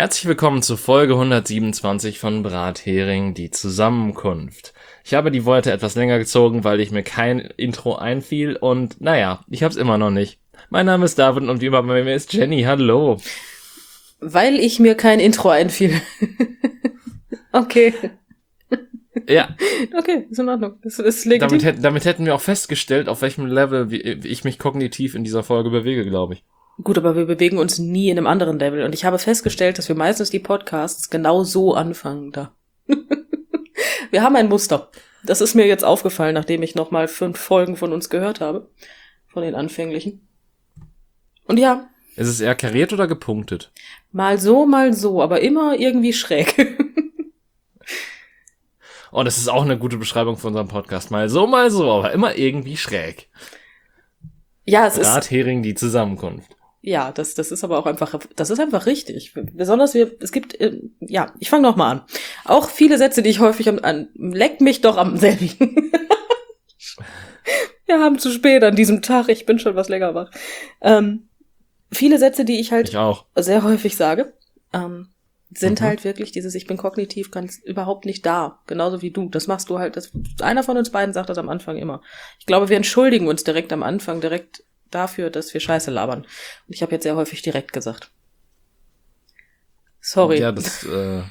Herzlich willkommen zu Folge 127 von Brathering, die Zusammenkunft. Ich habe die Worte etwas länger gezogen, weil ich mir kein Intro einfiel und naja, ich hab's immer noch nicht. Mein Name ist David und wie immer bei mir ist Jenny. Hallo. Weil ich mir kein Intro einfiel. Okay. Ja. Okay, ist in Ordnung. Das ist legitim. Damit hätten wir auch festgestellt, auf welchem Level ich mich kognitiv in dieser Folge bewege, glaube ich. Gut, aber wir bewegen uns nie in einem anderen Level. Und ich habe festgestellt, dass wir meistens die Podcasts genau so anfangen da. Wir haben ein Muster. Das ist mir jetzt aufgefallen, nachdem ich nochmal 5 Folgen von uns gehört habe. Von den anfänglichen. Und ja. Ist es eher kariert oder gepunktet? Mal so, aber immer irgendwie schräg. Oh, das ist auch eine gute Beschreibung für unseren Podcast. Mal so, aber immer irgendwie schräg. Ja, es ist... Brathering, die Zusammenkunft. Ja, das ist aber auch einfach, das ist einfach richtig. Besonders es gibt, ich fange noch mal an. Auch viele Sätze, die ich häufig leck mich doch am selbigen. Wir haben zu spät an diesem Tag, ich bin schon was länger wach. Viele Sätze, die ich auch sehr häufig sage, sind halt wirklich dieses, ich bin kognitiv ganz überhaupt nicht da. Genauso wie du. Das machst du halt, einer von uns beiden sagt das am Anfang immer. Ich glaube, wir entschuldigen uns direkt am Anfang, direkt dafür, dass wir Scheiße labern. Und ich habe jetzt sehr häufig direkt gesagt. Sorry. Ja, das,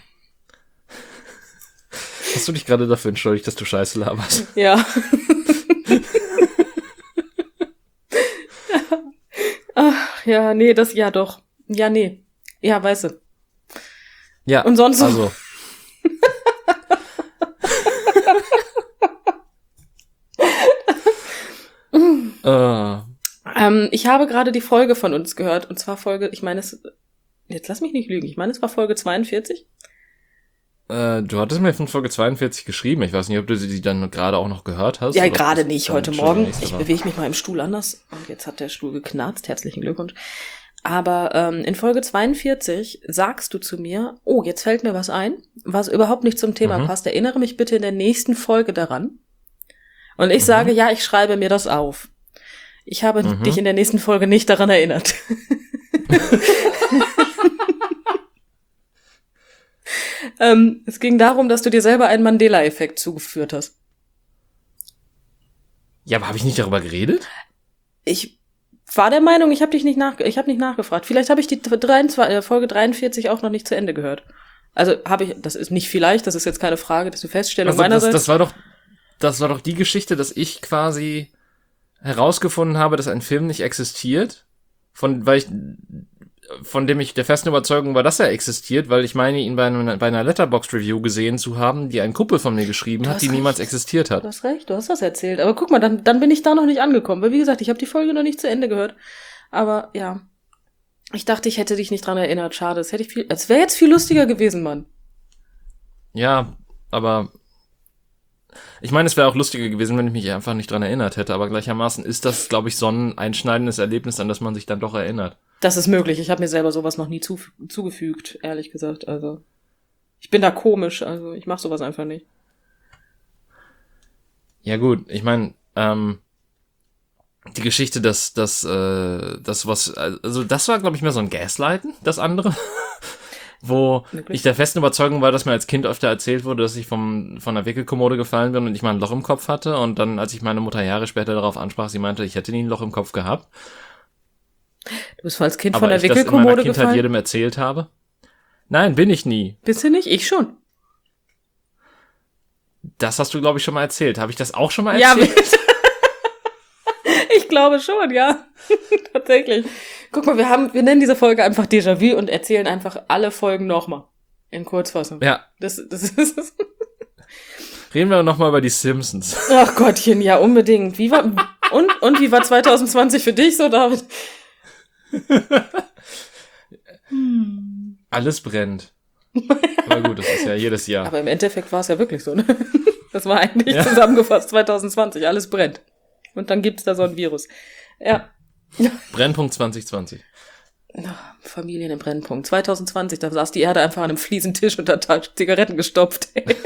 hast du dich gerade dafür entschuldigt, dass du Scheiße laberst? Ja. Ach, ja, nee, ja doch. Ja, nee. Ja, weißt du. Ja, und sonst also. Ich habe gerade die Folge von uns gehört, und zwar jetzt lass mich nicht lügen, ich meine, es war Folge 42. Du hattest mir von Folge 42 geschrieben, ich weiß nicht, ob du sie dann gerade auch noch gehört hast. Ja, gerade nicht, heute Morgen. Ich war. Bewege mich mal im Stuhl anders, und jetzt hat der Stuhl geknarzt, herzlichen Glückwunsch. Aber in Folge 42 sagst du zu mir, oh, jetzt fällt mir was ein, was überhaupt nicht zum Thema passt, erinnere mich bitte in der nächsten Folge daran. Und ich sage, ja, ich schreibe mir das auf. Ich habe dich in der nächsten Folge nicht daran erinnert. Es ging darum, dass du dir selber einen Mandela-Effekt zugeführt hast. Ja, aber habe ich nicht darüber geredet? Ich war der Meinung, ich habe nicht nachgefragt. Vielleicht habe ich die Folge 43 auch noch nicht zu Ende gehört. Also das ist nicht vielleicht, das ist jetzt keine Frage, das ist eine Feststellung meinerseits. Das war doch die Geschichte, dass ich quasi herausgefunden habe, dass ein Film nicht existiert, von dem ich der festen Überzeugung war, dass er existiert, weil ich meine, ihn bei einer Letterboxd-Review gesehen zu haben, die ein Kumpel von mir geschrieben hat, die niemals existiert hat. Du hast recht, du hast das erzählt. Aber guck mal, dann bin ich da noch nicht angekommen. Weil wie gesagt, ich habe die Folge noch nicht zu Ende gehört. Aber ja, ich dachte, ich hätte dich nicht dran erinnert. Schade, es wäre jetzt viel lustiger gewesen, Mann. Ja, aber ich meine, es wäre auch lustiger gewesen, wenn ich mich einfach nicht dran erinnert hätte. Aber gleichermaßen ist das, glaube ich, so ein einschneidendes Erlebnis, an das man sich dann doch erinnert. Das ist möglich. Ich habe mir selber sowas noch nie zugefügt, ehrlich gesagt. Also ich bin da komisch. Also ich mache sowas einfach nicht. Ja gut, ich meine, die Geschichte, das war, glaube ich, mehr so ein Gaslighten, das andere. Wo Wirklich? ich der festen Überzeugung war, dass mir als Kind öfter erzählt wurde, dass ich von der Wickelkommode gefallen bin und ich mal ein Loch im Kopf hatte. Und dann, als ich meine Mutter Jahre später darauf ansprach, sie meinte, ich hätte nie ein Loch im Kopf gehabt. Du bist als Kind aber von der Wickelkommode gefallen? Aber ich das in meiner Kindheit jedem erzählt habe. Nein, bin ich nie. Bist du nicht? Ich schon. Das hast du, glaube ich, schon mal erzählt. Habe ich das auch schon mal erzählt? Ja, ich glaube schon, ja. Tatsächlich. Guck mal, wir nennen diese Folge einfach Déjà-vu und erzählen einfach alle Folgen nochmal. In Kurzfassung. Ja. Das ist Reden wir noch mal über die Simpsons. Ach Gottchen, ja, unbedingt. Wie war 2020 für dich so, David? Alles brennt. Aber gut, das ist ja jedes Jahr. Aber im Endeffekt war es ja wirklich so, ne? Das war eigentlich zusammengefasst 2020. Alles brennt. Und dann gibt's da so ein Virus. Ja. Brennpunkt 2020. Familien im Brennpunkt. 2020, da saß die Erde einfach an einem Fliesentisch und hat Zigaretten gestopft.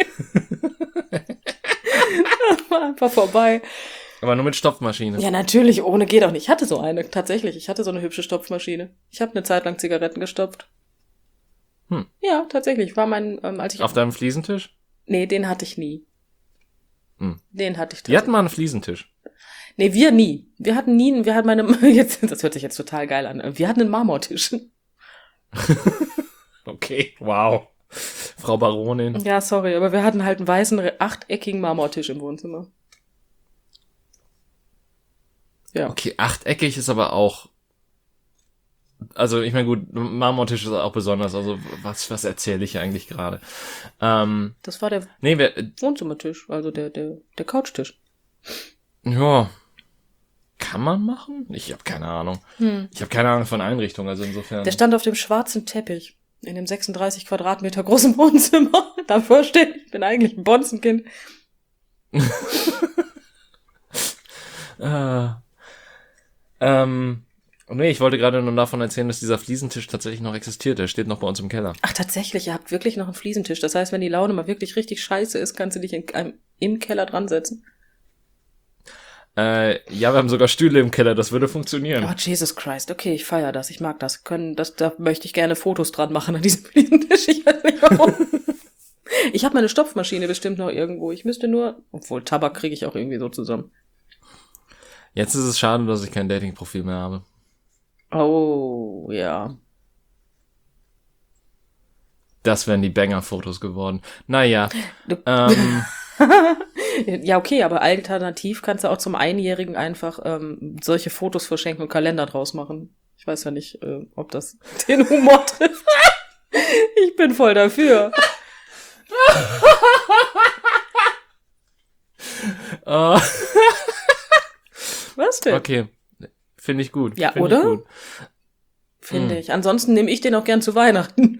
War einfach vorbei. Aber nur mit Stopfmaschine. Ja, natürlich, ohne geht auch nicht. Ich hatte so eine, tatsächlich. Ich hatte so eine hübsche Stopfmaschine. Ich habe eine Zeit lang Zigaretten gestopft. Ja, tatsächlich. War mein, als ich... Auf deinem Fliesentisch? Nee, den hatte ich nie. Hm. Den hatte ich tatsächlich. Wir hatten mal einen Fliesentisch. Nee, wir nie. Wir hatten jetzt, das hört sich jetzt total geil an. Wir hatten einen Marmortisch. Okay, wow. Frau Baronin. Ja, sorry, aber wir hatten halt einen weißen, achteckigen Marmortisch im Wohnzimmer. Ja. Okay, achteckig ist aber auch... Also, ich meine, gut, Marmortisch ist auch besonders. Also, was erzähle ich eigentlich gerade? Das war der Wohnzimmertisch, also der Couchtisch. Ja. Kann man machen? Ich habe keine Ahnung. Ich habe keine Ahnung von Einrichtungen, also insofern... Der stand auf dem schwarzen Teppich in dem 36 Quadratmeter großen Wohnzimmer. Davor steht, ich bin eigentlich ein Bonzenkind. Nee, ich wollte gerade nur davon erzählen, dass dieser Fliesentisch tatsächlich noch existiert. Der steht noch bei uns im Keller. Ach, tatsächlich, ihr habt wirklich noch einen Fliesentisch. Das heißt, wenn die Laune mal wirklich richtig scheiße ist, kannst du dich im Keller dran setzen. Ja, wir haben sogar Stühle im Keller, das würde funktionieren. Oh, Jesus Christ. Okay, ich feiere das. Ich mag das. Da möchte ich gerne Fotos dran machen an diesem Fliesentisch. Ich weiß nicht warum. Ich habe meine Stopfmaschine bestimmt noch irgendwo. Ich müsste nur... Obwohl, Tabak kriege ich auch irgendwie so zusammen. Jetzt ist es schade, dass ich kein Dating-Profil mehr habe. Oh, ja. Das wären die Banger-Fotos geworden. Naja. Ja, okay, aber alternativ kannst du auch zum Einjährigen einfach solche Fotos verschenken und Kalender draus machen. Ich weiß ja nicht, ob das den Humor trifft. Ich bin voll dafür. Was denn? Okay, finde ich gut. Ja, find oder? Ich gut. Finde ich. Ansonsten nehme ich den auch gern zu Weihnachten.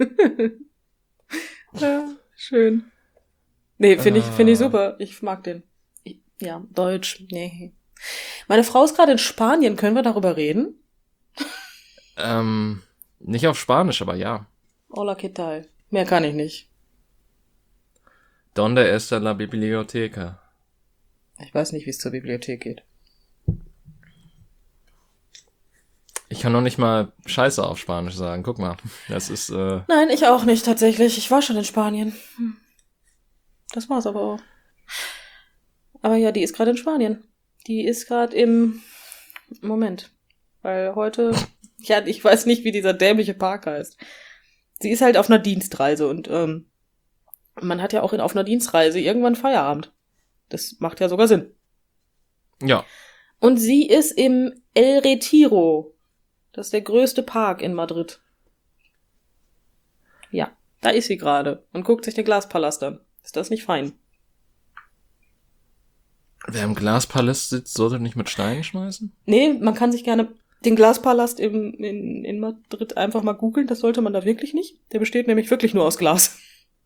Ja, schön. Nee, finde ich super. Ich mag den. Ja, Deutsch. Nee. Meine Frau ist gerade in Spanien. Können wir darüber reden? Nicht auf Spanisch, aber ja. Hola, ¿qué tal? Mehr kann ich nicht. ¿Dónde está la biblioteca? Ich weiß nicht, wie es zur Bibliothek geht. Ich kann noch nicht mal Scheiße auf Spanisch sagen. Guck mal. Das ist, Nein, ich auch nicht, tatsächlich. Ich war schon in Spanien. Das war's aber auch. Aber ja, die ist gerade in Spanien. Die ist gerade im Moment. Weil heute... Ja, ich weiß nicht, wie dieser dämliche Park heißt. Sie ist halt auf einer Dienstreise und man hat ja auch auf einer Dienstreise irgendwann Feierabend. Das macht ja sogar Sinn. ja. Und sie ist im El Retiro. Das ist der größte Park in Madrid. Ja, da ist sie gerade und guckt sich den Glaspalast an. Ist das nicht fein? Wer im Glaspalast sitzt, sollte nicht mit Steinen schmeißen? Nee, man kann sich gerne den Glaspalast in Madrid einfach mal googeln. Das sollte man da wirklich nicht. Der besteht nämlich wirklich nur aus Glas.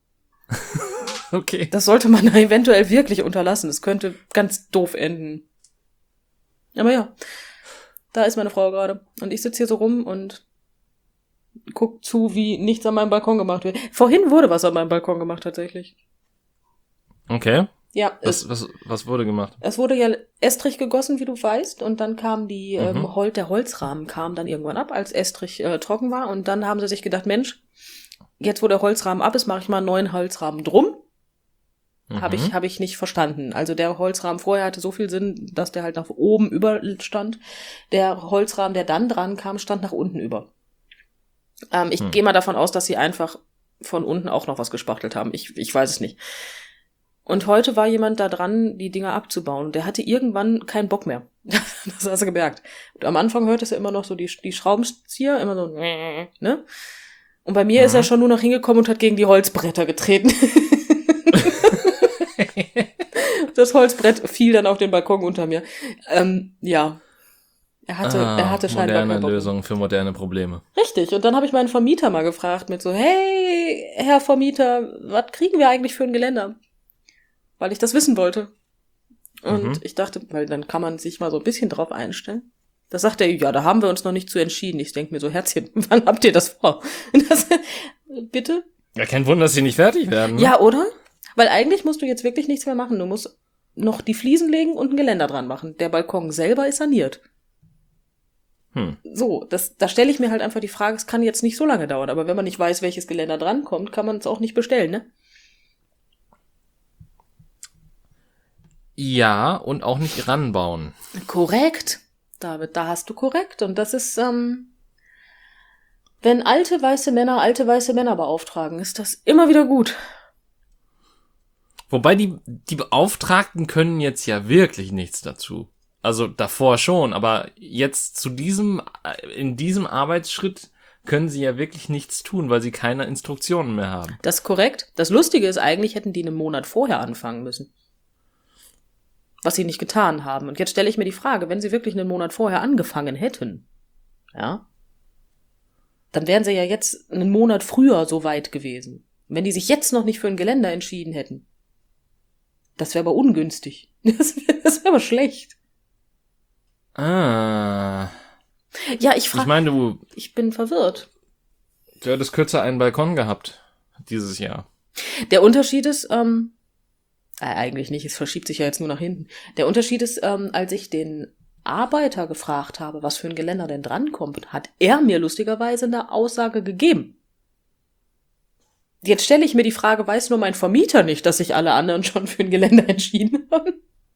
Okay. Das sollte man da eventuell wirklich unterlassen. Das könnte ganz doof enden. Aber ja, da ist meine Frau gerade. Und ich sitze hier so rum und guck zu, wie nichts an meinem Balkon gemacht wird. Vorhin wurde was an meinem Balkon gemacht, tatsächlich. Okay. Ja. Was wurde gemacht? Es wurde ja Estrich gegossen, wie du weißt. Und dann kam der Holzrahmen kam dann irgendwann ab, als Estrich trocken war. Und dann haben sie sich gedacht, Mensch, jetzt wo der Holzrahmen ab ist, mache ich mal einen neuen Holzrahmen drum. Hab ich nicht verstanden. Also der Holzrahmen vorher hatte so viel Sinn, dass der halt nach oben über stand. Der Holzrahmen, der dann dran kam, stand nach unten über. Ich gehe mal davon aus, dass sie einfach von unten auch noch was gespachtelt haben. Ich weiß es nicht. Und heute war jemand da dran, die Dinger abzubauen. Der hatte irgendwann keinen Bock mehr. Das hast du gemerkt. Und am Anfang hörtest du immer noch so die Schraubenzieher, immer so, ne? Und bei mir ist er schon nur noch hingekommen und hat gegen die Holzbretter getreten. Das Holzbrett fiel dann auf den Balkon unter mir. Ja. Er hatte scheinbar moderne keinen Bock. Lösungen für moderne Probleme. Richtig. Und dann habe ich meinen Vermieter mal gefragt mit so, hey, Herr Vermieter, was kriegen wir eigentlich für ein Geländer? Weil ich das wissen wollte. Und ich dachte, weil dann kann man sich mal so ein bisschen drauf einstellen. Da sagt er, ja, da haben wir uns noch nicht zu entschieden. Ich denke mir so, Herzchen, wann habt ihr das vor? Bitte? Ja, kein Wunder, dass sie nicht fertig werden. Ne? Ja, oder? Weil eigentlich musst du jetzt wirklich nichts mehr machen. Du musst noch die Fliesen legen und ein Geländer dran machen. Der Balkon selber ist saniert. So, da stelle ich mir halt einfach die Frage, es kann jetzt nicht so lange dauern, aber wenn man nicht weiß, welches Geländer drankommt, kann man es auch nicht bestellen, ne? Ja, und auch nicht ranbauen. Korrekt, David, da hast du korrekt. Und das ist, wenn alte weiße Männer beauftragen, ist das immer wieder gut. Wobei die Beauftragten können jetzt ja wirklich nichts dazu. Also davor schon, aber jetzt in diesem Arbeitsschritt können sie ja wirklich nichts tun, weil sie keine Instruktionen mehr haben. Das ist korrekt. Das Lustige ist, eigentlich hätten die einen Monat vorher anfangen müssen. Was sie nicht getan haben. Und jetzt stelle ich mir die Frage, wenn sie wirklich einen Monat vorher angefangen hätten, ja, dann wären sie ja jetzt einen Monat früher so weit gewesen. Wenn die sich jetzt noch nicht für ein Geländer entschieden hätten, das wäre aber ungünstig. Das wäre aber schlecht. Ah. Ja, ich meine, ich bin verwirrt. Du hättest kürzer einen Balkon gehabt dieses Jahr. Der Unterschied ist, eigentlich nicht, es verschiebt sich ja jetzt nur nach hinten. Der Unterschied ist, als ich den Arbeiter gefragt habe, was für ein Geländer denn drankommt, hat er mir lustigerweise eine Aussage gegeben. Jetzt stelle ich mir die Frage, weiß nur mein Vermieter nicht, dass sich alle anderen schon für ein Geländer entschieden haben?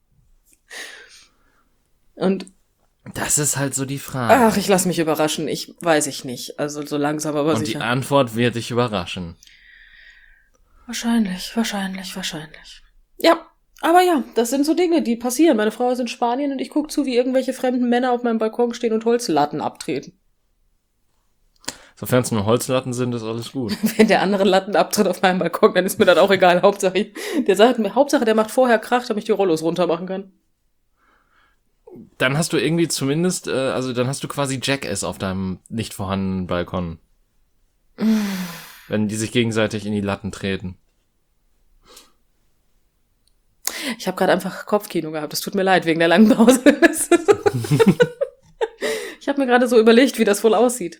Und das ist halt so die Frage. ach, ich lasse mich überraschen. Weiß ich nicht. Also so langsam, aber sicher. Und die Antwort wird dich überraschen. Wahrscheinlich. Ja, aber ja, das sind so Dinge, die passieren. Meine Frau ist in Spanien und ich gucke zu, wie irgendwelche fremden Männer auf meinem Balkon stehen und Holzlatten abtreten. Sofern es nur Holzlatten sind, ist alles gut. Wenn der andere Latten abtritt auf meinem Balkon, dann ist mir das auch egal. Hauptsache, der macht vorher Krach, damit ich die Rollos runter machen kann. Dann hast du irgendwie zumindest, dann hast du quasi Jackass auf deinem nicht vorhandenen Balkon. Wenn die sich gegenseitig in die Latten treten. Ich habe gerade einfach Kopfkino gehabt. Es tut mir leid, wegen der langen Pause. Ich habe mir gerade so überlegt, wie das wohl aussieht.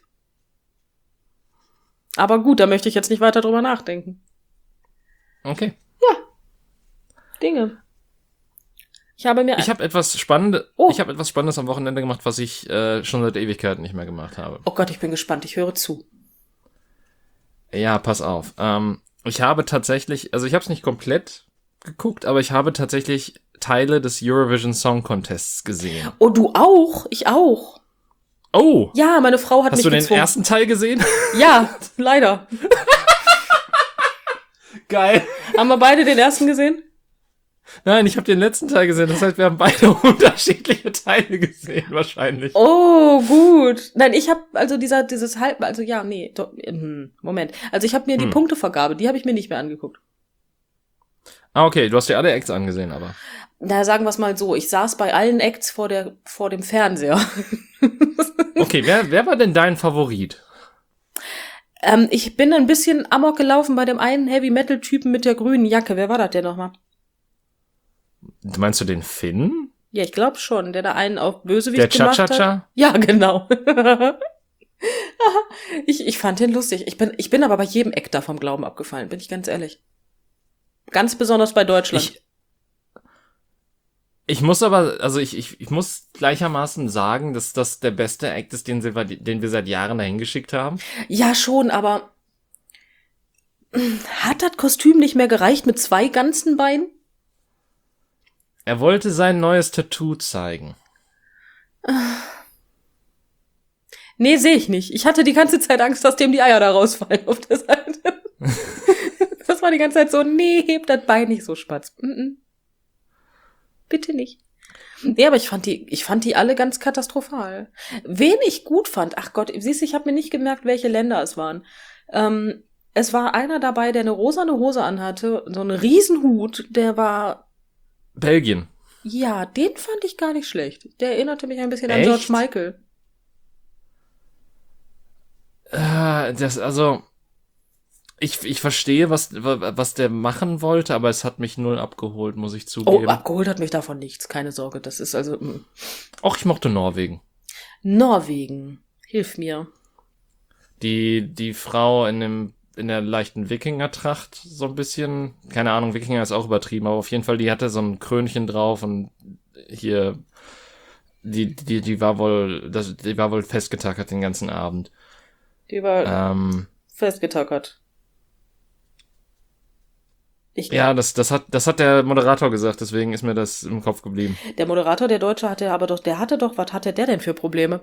Aber gut, da möchte ich jetzt nicht weiter drüber nachdenken. Okay. Ja. Dinge. Ich habe etwas Spannendes am Wochenende gemacht, was ich schon seit Ewigkeiten nicht mehr gemacht habe. Oh Gott, ich bin gespannt. Ich höre zu. Ja, pass auf. Ich habe tatsächlich, also ich habe es nicht komplett geguckt, aber ich habe tatsächlich Teile des Eurovision Song Contests gesehen. Oh, du auch? Ich auch. Oh! Ja, meine Frau hat mich gezwungen. Hast du den ersten Teil gesehen? Ja, leider. Geil. Haben wir beide den ersten gesehen? Nein, ich habe den letzten Teil gesehen. Das heißt, wir haben beide unterschiedliche Teile gesehen, wahrscheinlich. Oh, gut. Nein, ich habe also Moment. Also ich habe mir die Punktevergabe, die habe ich mir nicht mehr angeguckt. Ah, okay, du hast dir alle Acts angesehen, aber. Na, sagen wir es mal so, ich saß bei allen Acts vor dem Fernseher. Okay, wer war denn dein Favorit? Ich bin ein bisschen amok gelaufen bei dem einen Heavy-Metal-Typen mit der grünen Jacke. Wer war das denn nochmal? Meinst du den Finn? Ja, ich glaube schon, der da einen auf Bösewicht gemacht hat. Der Cha-Cha-Cha? Ja, genau. Ich fand den lustig. Ich bin aber bei jedem Act da vom Glauben abgefallen, bin ich ganz ehrlich. Ganz besonders bei Deutschland. Ich muss aber, also ich muss gleichermaßen sagen, dass das der beste Act ist, den wir seit Jahren dahin geschickt haben. Ja, schon, aber hat das Kostüm nicht mehr gereicht mit 2 ganzen Beinen? Er wollte sein neues Tattoo zeigen. Nee, sehe ich nicht. Ich hatte die ganze Zeit Angst, dass dem die Eier da rausfallen auf der Seite. Das war die ganze Zeit so, nee, heb das Bein nicht so spatz. Bitte nicht. Nee, aber ich fand die alle ganz katastrophal. Wen ich gut fand, ach Gott, siehst du, ich habe mir nicht gemerkt, welche Länder es waren. Es war einer dabei, der eine rosane Hose anhatte, so einen Riesenhut, der war Belgien. Ja, den fand ich gar nicht schlecht. Der erinnerte mich ein bisschen Echt? an George Michael. Ich verstehe, was der machen wollte, aber es hat mich null abgeholt, muss ich zugeben. Oh, abgeholt hat mich davon nichts, keine Sorge. Das ist also. Och, ich mochte Norwegen. Norwegen, hilf mir. Die Frau in der leichten Wikingertracht, so ein bisschen, keine Ahnung, Wikinger ist auch übertrieben, aber auf jeden Fall, die hatte so ein Krönchen drauf und hier Die war wohl festgetackert den ganzen Abend. Die war festgetackert. Ja, das hat der Moderator gesagt, deswegen ist mir das im Kopf geblieben. Der Moderator, der Deutsche, was hatte der denn für Probleme?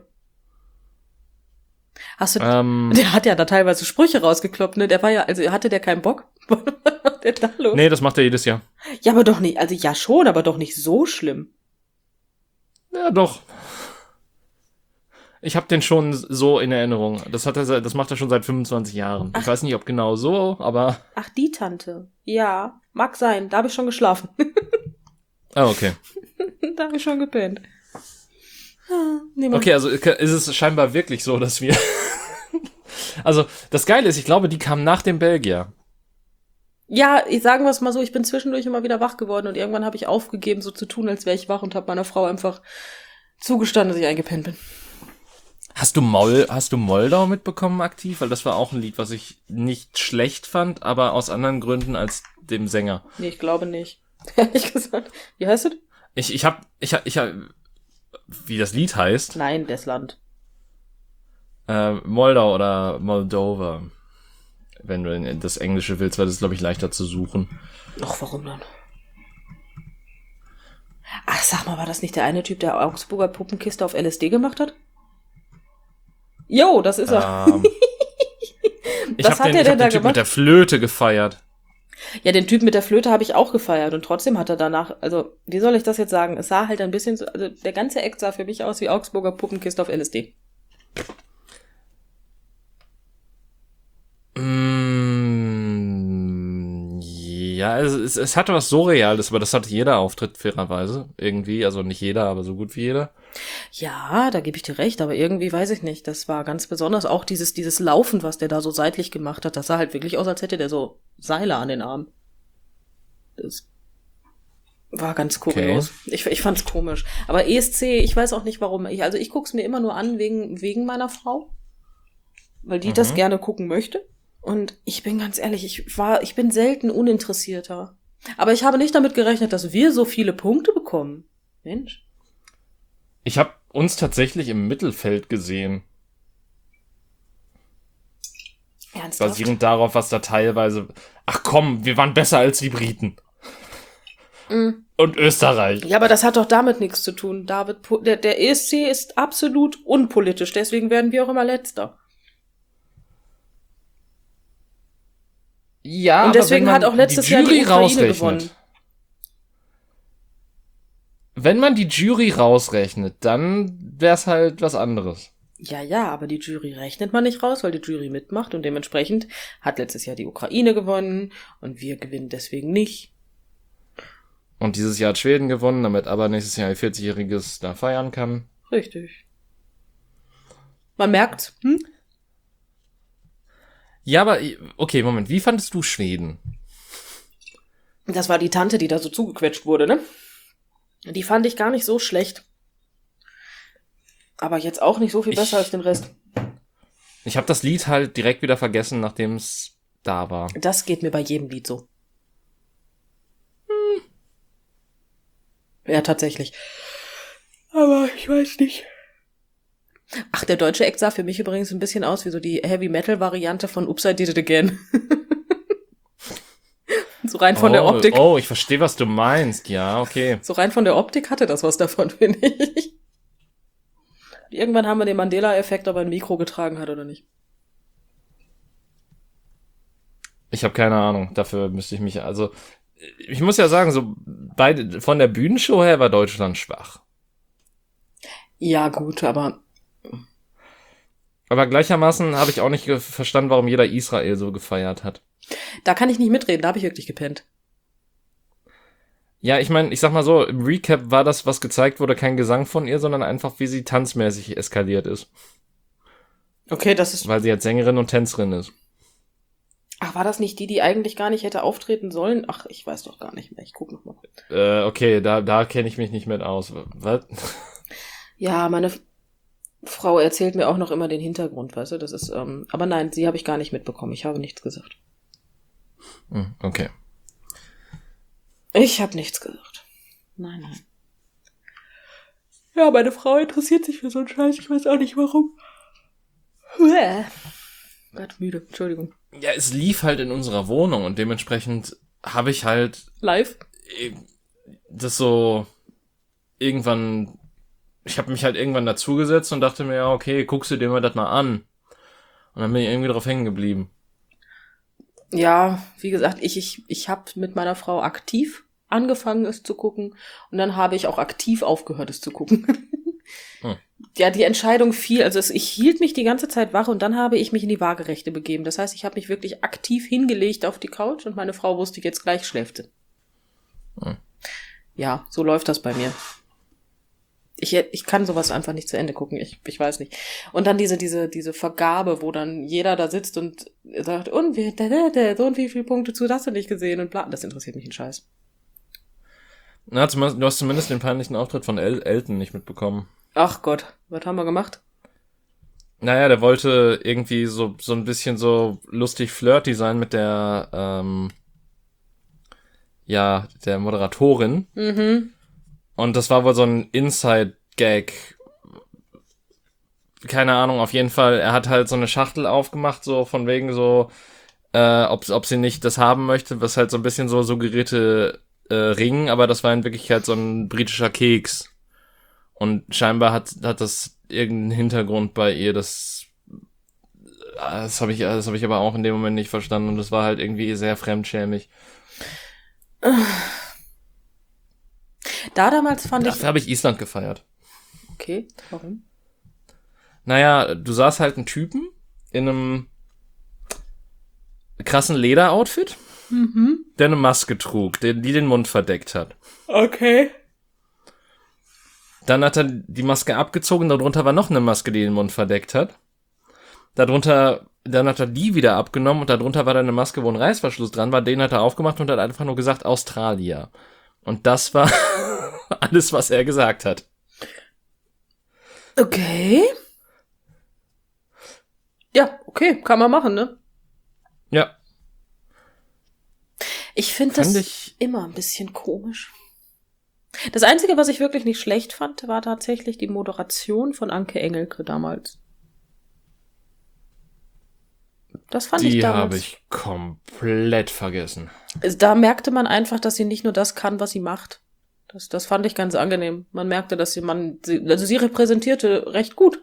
Der hat ja da teilweise Sprüche rausgekloppt, ne? Der war ja, also hatte der keinen Bock? Was war denn da los? Nee, das macht er jedes Jahr. Ja, aber doch nicht, also ja schon, aber doch nicht so schlimm. Ja, doch. Ich habe den schon so in Erinnerung. Das macht er schon seit 25 Jahren. Ich weiß nicht, ob genau so, aber... Ach, die Tante. Ja, mag sein. Da habe ich schon geschlafen. Ah, okay. Da habe ich schon gepennt. Okay, also ist es scheinbar wirklich so, dass wir... Also, das Geile ist, ich glaube, die kam nach dem Belgier. Ja, sagen wir es mal so, ich bin zwischendurch immer wieder wach geworden und irgendwann habe ich aufgegeben, so zu tun, als wäre ich wach und habe meiner Frau einfach zugestanden, dass ich eingepennt bin. Hast du Moldau mitbekommen aktiv? Weil das war auch ein Lied, was ich nicht schlecht fand, aber aus anderen Gründen als dem Sänger. Nee, ich glaube nicht. Ehrlich gesagt. Wie heißt es? Ich hab, wie das Lied heißt? Nein, das Land. Moldau oder Moldova. Wenn du das Englische willst, weil das ist, glaube ich, leichter zu suchen. Ach, warum dann? Ach, sag mal, war das nicht der eine Typ, der Augsburger Puppenkiste auf LSD gemacht hat? Jo, das ist er. Was hat der denn da gemacht? Typ mit der Flöte gefeiert. Ja, den Typ mit der Flöte habe ich auch gefeiert und trotzdem hat er danach, also, wie soll ich das jetzt sagen? Es sah halt ein bisschen so, also der ganze Act sah für mich aus wie Augsburger Puppenkiste auf LSD. Ja, es hatte was Surreales, aber das hat jeder Auftritt fairerweise. Irgendwie, also nicht jeder, aber so gut wie jeder. Ja, da gebe ich dir recht, aber irgendwie weiß ich nicht. Das war ganz besonders. Auch dieses Laufen, was der da so seitlich gemacht hat, das sah halt wirklich aus, als hätte der so Seile an den Armen. Das war ganz kurios. Okay. Ich fand's komisch. Aber ESC, ich weiß auch nicht warum. Ich guck's mir immer nur an wegen meiner Frau. Weil die das gerne gucken möchte. Und ich bin ganz ehrlich, ich bin selten uninteressierter. Aber ich habe nicht damit gerechnet, dass wir so viele Punkte bekommen. Mensch. Ich habe uns tatsächlich im Mittelfeld gesehen. Ernsthaft? Basierend darauf, was da teilweise... Ach komm, wir waren besser als die Briten. Und Österreich. Ja, aber das hat doch damit nichts zu tun. David, der ESC ist absolut unpolitisch, deswegen werden wir auch immer Letzter. Ja, und deswegen aber hat auch letztes Jahr die Ukraine gewonnen. Wenn man die Jury rausrechnet, dann wär's halt was anderes. Ja, aber die Jury rechnet man nicht raus, weil die Jury mitmacht und dementsprechend hat letztes Jahr die Ukraine gewonnen und wir gewinnen deswegen nicht. Und dieses Jahr hat Schweden gewonnen, damit aber nächstes Jahr ein 40-Jähriges da feiern kann. Richtig. Man merkt's, Ja, aber, okay, Moment, wie fandest du Schweden? Das war die Tante, die da so zugequetscht wurde, ne? Die fand ich gar nicht so schlecht. Aber jetzt auch nicht so viel besser als den Rest. Ich habe das Lied halt direkt wieder vergessen, nachdem es da war. Das geht mir bei jedem Lied so. Ja, tatsächlich. Aber ich weiß nicht. Ach, der deutsche Act sah für mich übrigens ein bisschen aus wie so die Heavy-Metal-Variante von Oops, I Did It Again. So rein von der Optik. Oh, ich verstehe, was du meinst. Ja, okay. So rein von der Optik hatte das was davon, finde ich. Irgendwann haben wir den Mandela-Effekt, ob er ein Mikro getragen hat oder nicht. Ich habe keine Ahnung. Dafür müsste ich mich, also, ich muss ja sagen, so von der Bühnenshow her war Deutschland schwach. Ja, gut, aber gleichermaßen habe ich auch nicht verstanden, warum jeder Israel so gefeiert hat. Da kann ich nicht mitreden, da habe ich wirklich gepennt. Ja, ich meine, ich sag mal so, im Recap war das, was gezeigt wurde, kein Gesang von ihr, sondern einfach, wie sie tanzmäßig eskaliert ist. Okay, das ist... Weil sie jetzt Sängerin und Tänzerin ist. Ach, war das nicht die eigentlich gar nicht hätte auftreten sollen? Ach, ich weiß doch gar nicht mehr, ich guck noch mal. Okay, da kenne ich mich nicht mit aus. Was? Ja, meine Frau erzählt mir auch noch immer den Hintergrund, weißt du, das ist, aber nein, sie habe ich gar nicht mitbekommen, ich habe nichts gesagt. Okay. Ich habe nichts gesagt. Nein. Ja, meine Frau interessiert sich für so einen Scheiß. Ich weiß auch nicht warum. Gott, müde. Entschuldigung. Ja, es lief halt in unserer Wohnung und dementsprechend habe ich halt Live? das so irgendwann, ich habe mich halt irgendwann dazugesetzt und dachte mir, ja, okay, guckst du dir mal das mal an. Und dann bin ich irgendwie drauf hängen geblieben. Ja, wie gesagt, ich habe mit meiner Frau aktiv angefangen, es zu gucken. Und dann habe ich auch aktiv aufgehört, es zu gucken. Ja, die Entscheidung fiel, also ich hielt mich die ganze Zeit wach und dann habe ich mich in die Waagerechte begeben. Das heißt, ich habe mich wirklich aktiv hingelegt auf die Couch und meine Frau wusste, jetzt gleich schläft sie. Ja, so läuft das bei mir. Ich kann sowas einfach nicht zu Ende gucken, ich weiß nicht. Und dann diese Vergabe, wo dann jeder da sitzt und sagt, und wie viele Punkte zu hast du nicht gesehen und bla, das interessiert mich ein Scheiß. Na, du hast zumindest den peinlichen Auftritt von Elton nicht mitbekommen. Ach Gott, was haben wir gemacht? Naja, der wollte irgendwie so ein bisschen so lustig flirty sein mit der, der Moderatorin. Mhm. Und das war wohl so ein Inside-Gag. Keine Ahnung, auf jeden Fall. Er hat halt so eine Schachtel aufgemacht, so von wegen so, ob sie nicht das haben möchte, was halt so ein bisschen so suggerierte Ring, aber das war in Wirklichkeit so ein britischer Keks. Und scheinbar hat das irgendeinen Hintergrund bei ihr, das habe ich aber auch in dem Moment nicht verstanden und das war halt irgendwie sehr fremdschämig. Damals fand Dafür habe ich Island gefeiert. Okay, warum? Naja, du sahst halt einen Typen in einem krassen Lederoutfit, der eine Maske trug, die den Mund verdeckt hat. Okay. Dann hat er die Maske abgezogen, darunter war noch eine Maske, die den Mund verdeckt hat. Dann hat er die wieder abgenommen und darunter war dann eine Maske, wo ein Reißverschluss dran war. Den hat er aufgemacht und hat einfach nur gesagt, Australier. Und das war alles, was er gesagt hat. Okay. Ja, okay, kann man machen, ne? Ja. Ich finde das immer ein bisschen komisch. Das Einzige, was ich wirklich nicht schlecht fand, war tatsächlich die Moderation von Anke Engelke damals. Das fand ich damals. Die habe ich komplett vergessen. Da merkte man einfach, dass sie nicht nur das kann, was sie macht. Das fand ich ganz angenehm. Man merkte, dass sie repräsentierte recht gut.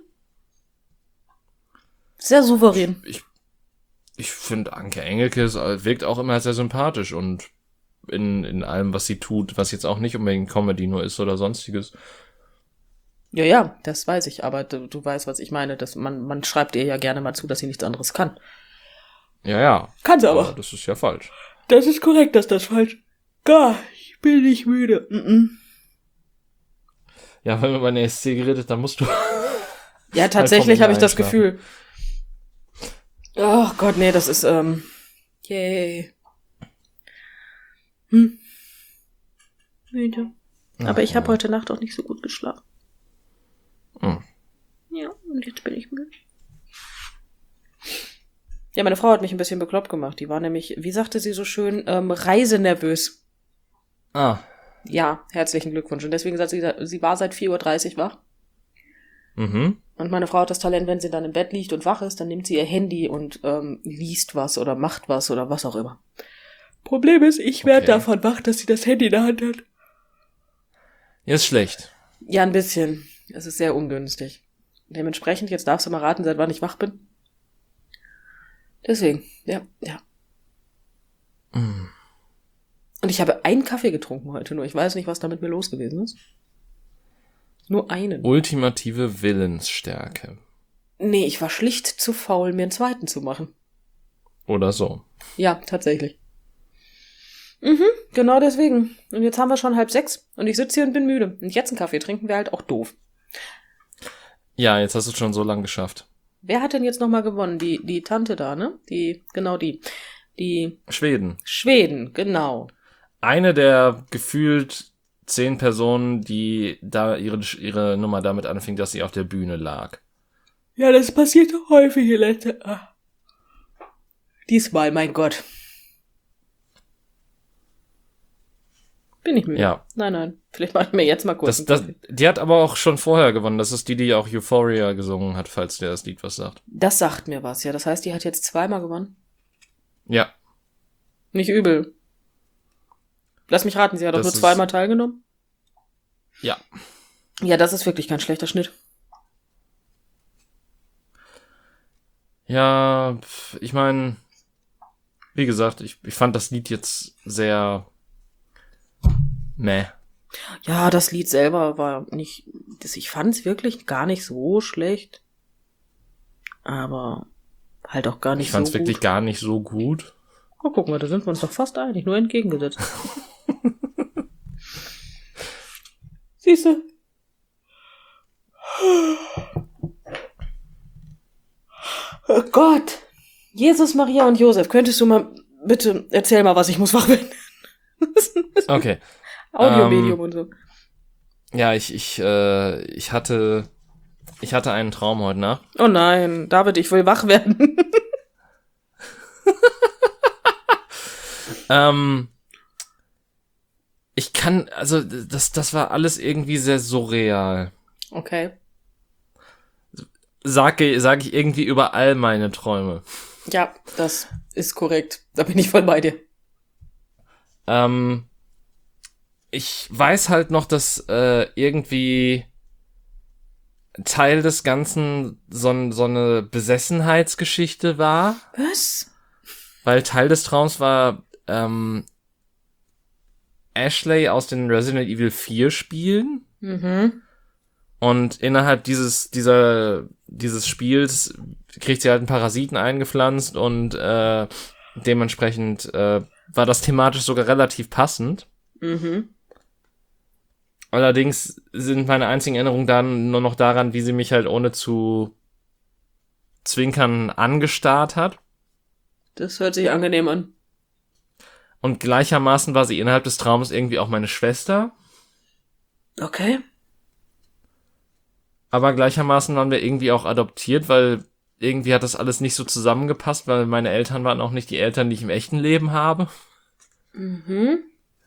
Sehr souverän. Ich finde, Anke Engelke wirkt auch immer sehr sympathisch und in allem, was sie tut, was jetzt auch nicht unbedingt Comedy nur ist oder sonstiges. Ja, das weiß ich, aber du weißt, was ich meine. Dass man schreibt ihr ja gerne mal zu, dass sie nichts anderes kann. Ja. Kann sie aber. Das ist ja falsch. Das ist korrekt, dass das falsch. Gott, ich bin nicht müde. Ja, wenn wir über eine ESC geredet, dann musst du. Ja, tatsächlich habe ich das Gefühl. Oh Gott, nee, das ist, yay. Müde. Aber ich habe heute Nacht auch nicht so gut geschlafen. Ja, und jetzt bin ich müde. Ja, meine Frau hat mich ein bisschen bekloppt gemacht. Die war nämlich, wie sagte sie so schön, reisenervös. Ja, herzlichen Glückwunsch. Und deswegen sagt sie war seit 4:30 Uhr wach. Und meine Frau hat das Talent, wenn sie dann im Bett liegt und wach ist, dann nimmt sie ihr Handy und liest was oder macht was oder was auch immer. Problem ist, ich werde davon wach, dass sie das Handy in der Hand hat. Ja, ist schlecht. Ja, ein bisschen. Es ist sehr ungünstig. Dementsprechend, jetzt darfst du mal raten, seit wann ich wach bin. Deswegen, ja. Und ich habe einen Kaffee getrunken heute nur. Ich weiß nicht, was da mit mir los gewesen ist. Nur einen. Ultimative Willensstärke. Nee, ich war schlicht zu faul, mir einen zweiten zu machen. Oder so. Ja, tatsächlich. Genau deswegen. Und jetzt haben wir schon 5:30 und ich sitze hier und bin müde. Und jetzt einen Kaffee trinken wäre halt auch doof. Ja, jetzt hast du es schon so lang geschafft. Wer hat denn jetzt nochmal gewonnen? Die Tante da, ne? Die Schweden, genau. Eine der gefühlt 10 Personen, die da ihre Nummer damit anfing, dass sie auf der Bühne lag. Ja, das passiert häufig in letzter. Diesmal, mein Gott. Bin ich müde? Ja. Nein. Vielleicht mache ich mir jetzt mal kurz. Die hat aber auch schon vorher gewonnen. Das ist die auch Euphoria gesungen hat, falls dir das Lied was sagt. Das sagt mir was, ja. Das heißt, die hat jetzt zweimal gewonnen. Ja. Nicht übel. Lass mich raten, sie hat doch nur zweimal teilgenommen? Ja. Ja, das ist wirklich kein schlechter Schnitt. Ja, ich meine, wie gesagt, ich fand das Lied jetzt sehr meh. Ja, das Lied selber war nicht, ich fand es wirklich gar nicht so schlecht. Aber halt auch gar nicht so gut. Ich fand es wirklich gar nicht so gut. Oh, guck mal, da sind wir uns doch fast einig, nur entgegengesetzt. Siehste. Oh Gott. Jesus, Maria und Josef, könntest du mal bitte erzähl mal was, ich muss wach werden. Okay. Audiomedium und so. Ja, ich hatte einen Traum heute Nacht. Oh nein, David, ich will wach werden. Das war alles irgendwie sehr surreal. Okay. Sag ich irgendwie über all meine Träume. Ja, das ist korrekt. Da bin ich voll bei dir. Ich weiß halt noch, dass irgendwie Teil des Ganzen so eine Besessenheitsgeschichte war. Was? Weil Teil des Traums war Ashley aus den Resident Evil 4 Spielen. Mhm. Und innerhalb dieses Spiels kriegt sie halt einen Parasiten eingepflanzt und dementsprechend war das thematisch sogar relativ passend. Mhm. Allerdings sind meine einzigen Erinnerungen dann nur noch daran, wie sie mich halt ohne zu zwinkern angestarrt hat. Das hört sich angenehm an. Und gleichermaßen war sie innerhalb des Traumes irgendwie auch meine Schwester. Okay. Aber gleichermaßen waren wir irgendwie auch adoptiert, weil irgendwie hat das alles nicht so zusammengepasst, weil meine Eltern waren auch nicht die Eltern, die ich im echten Leben habe. Mhm.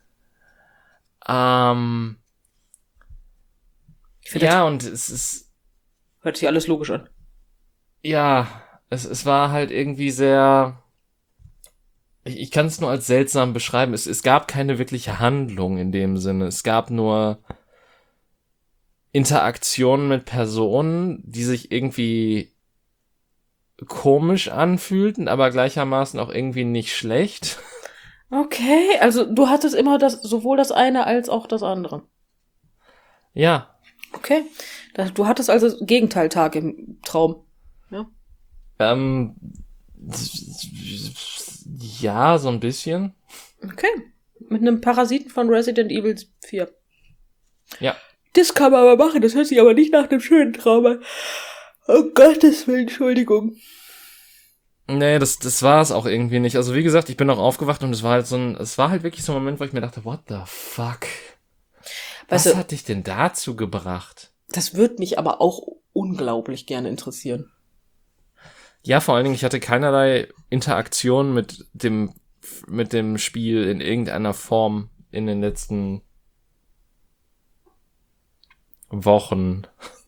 Ja, und es ist... Hört sich alles logisch an. Ja, es war halt irgendwie sehr... Ich kann es nur als seltsam beschreiben. Es gab keine wirkliche Handlung in dem Sinne. Es gab nur Interaktionen mit Personen, die sich irgendwie komisch anfühlten, aber gleichermaßen auch irgendwie nicht schlecht. Okay, also du hattest immer sowohl das eine als auch das andere. Ja. Okay. Du hattest also Gegenteiltag im Traum. Ja. Ja, so ein bisschen. Okay. Mit einem Parasiten von Resident Evil 4. Ja. Das kann man aber machen, das hört sich aber nicht nach einem schönen Traum an. Oh Gottes Willen, Entschuldigung. Nee, das war es auch irgendwie nicht. Also wie gesagt, ich bin auch aufgewacht und es war halt wirklich so ein Moment, wo ich mir dachte, what the fuck? Was hat dich denn dazu gebracht? Das würde mich aber auch unglaublich gerne interessieren. Ja, vor allen Dingen, ich hatte keinerlei Interaktion mit dem Spiel in irgendeiner Form in den letzten Wochen.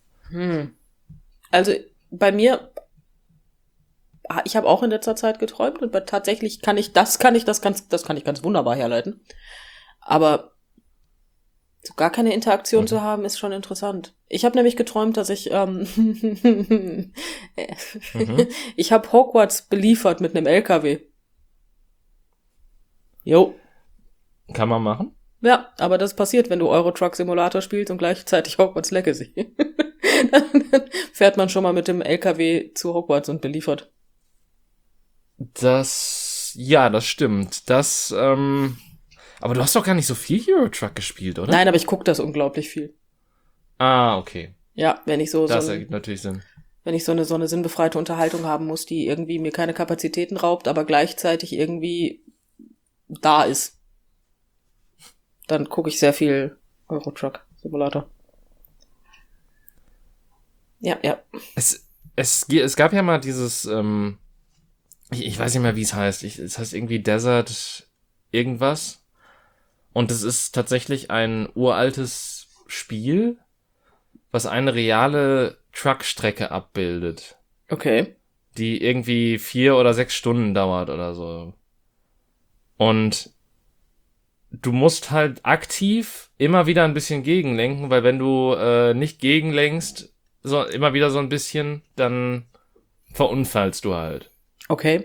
Also bei mir, ich habe auch in letzter Zeit geträumt und tatsächlich kann ich das ganz wunderbar herleiten. Aber so gar keine Interaktion zu haben, ist schon interessant. Ich habe nämlich geträumt, dass ich ich habe Hogwarts beliefert mit einem LKW. Jo. Kann man machen? Ja, aber das passiert, wenn du Euro Truck Simulator spielst und gleichzeitig Hogwarts Legacy. Dann fährt man schon mal mit dem LKW zu Hogwarts und beliefert. Das stimmt. Aber du hast doch gar nicht so viel Euro Truck gespielt, oder? Nein, aber ich gucke das unglaublich viel. Ah, okay. Ja, wenn ich das ergibt natürlich Sinn. Wenn ich so eine sinnbefreite Unterhaltung haben muss, die irgendwie mir keine Kapazitäten raubt, aber gleichzeitig irgendwie da ist. Dann gucke ich sehr viel Euro Truck Simulator. Ja. Es gab ja mal dieses, ich weiß nicht mehr, wie es heißt. Es heißt irgendwie Desert irgendwas. Und es ist tatsächlich ein uraltes Spiel, was eine reale Truckstrecke abbildet. Okay. Die irgendwie 4 oder 6 Stunden dauert oder so. Und du musst halt aktiv immer wieder ein bisschen gegenlenken, weil wenn du nicht gegenlenkst, so immer wieder so ein bisschen, dann verunfallst du halt. Okay,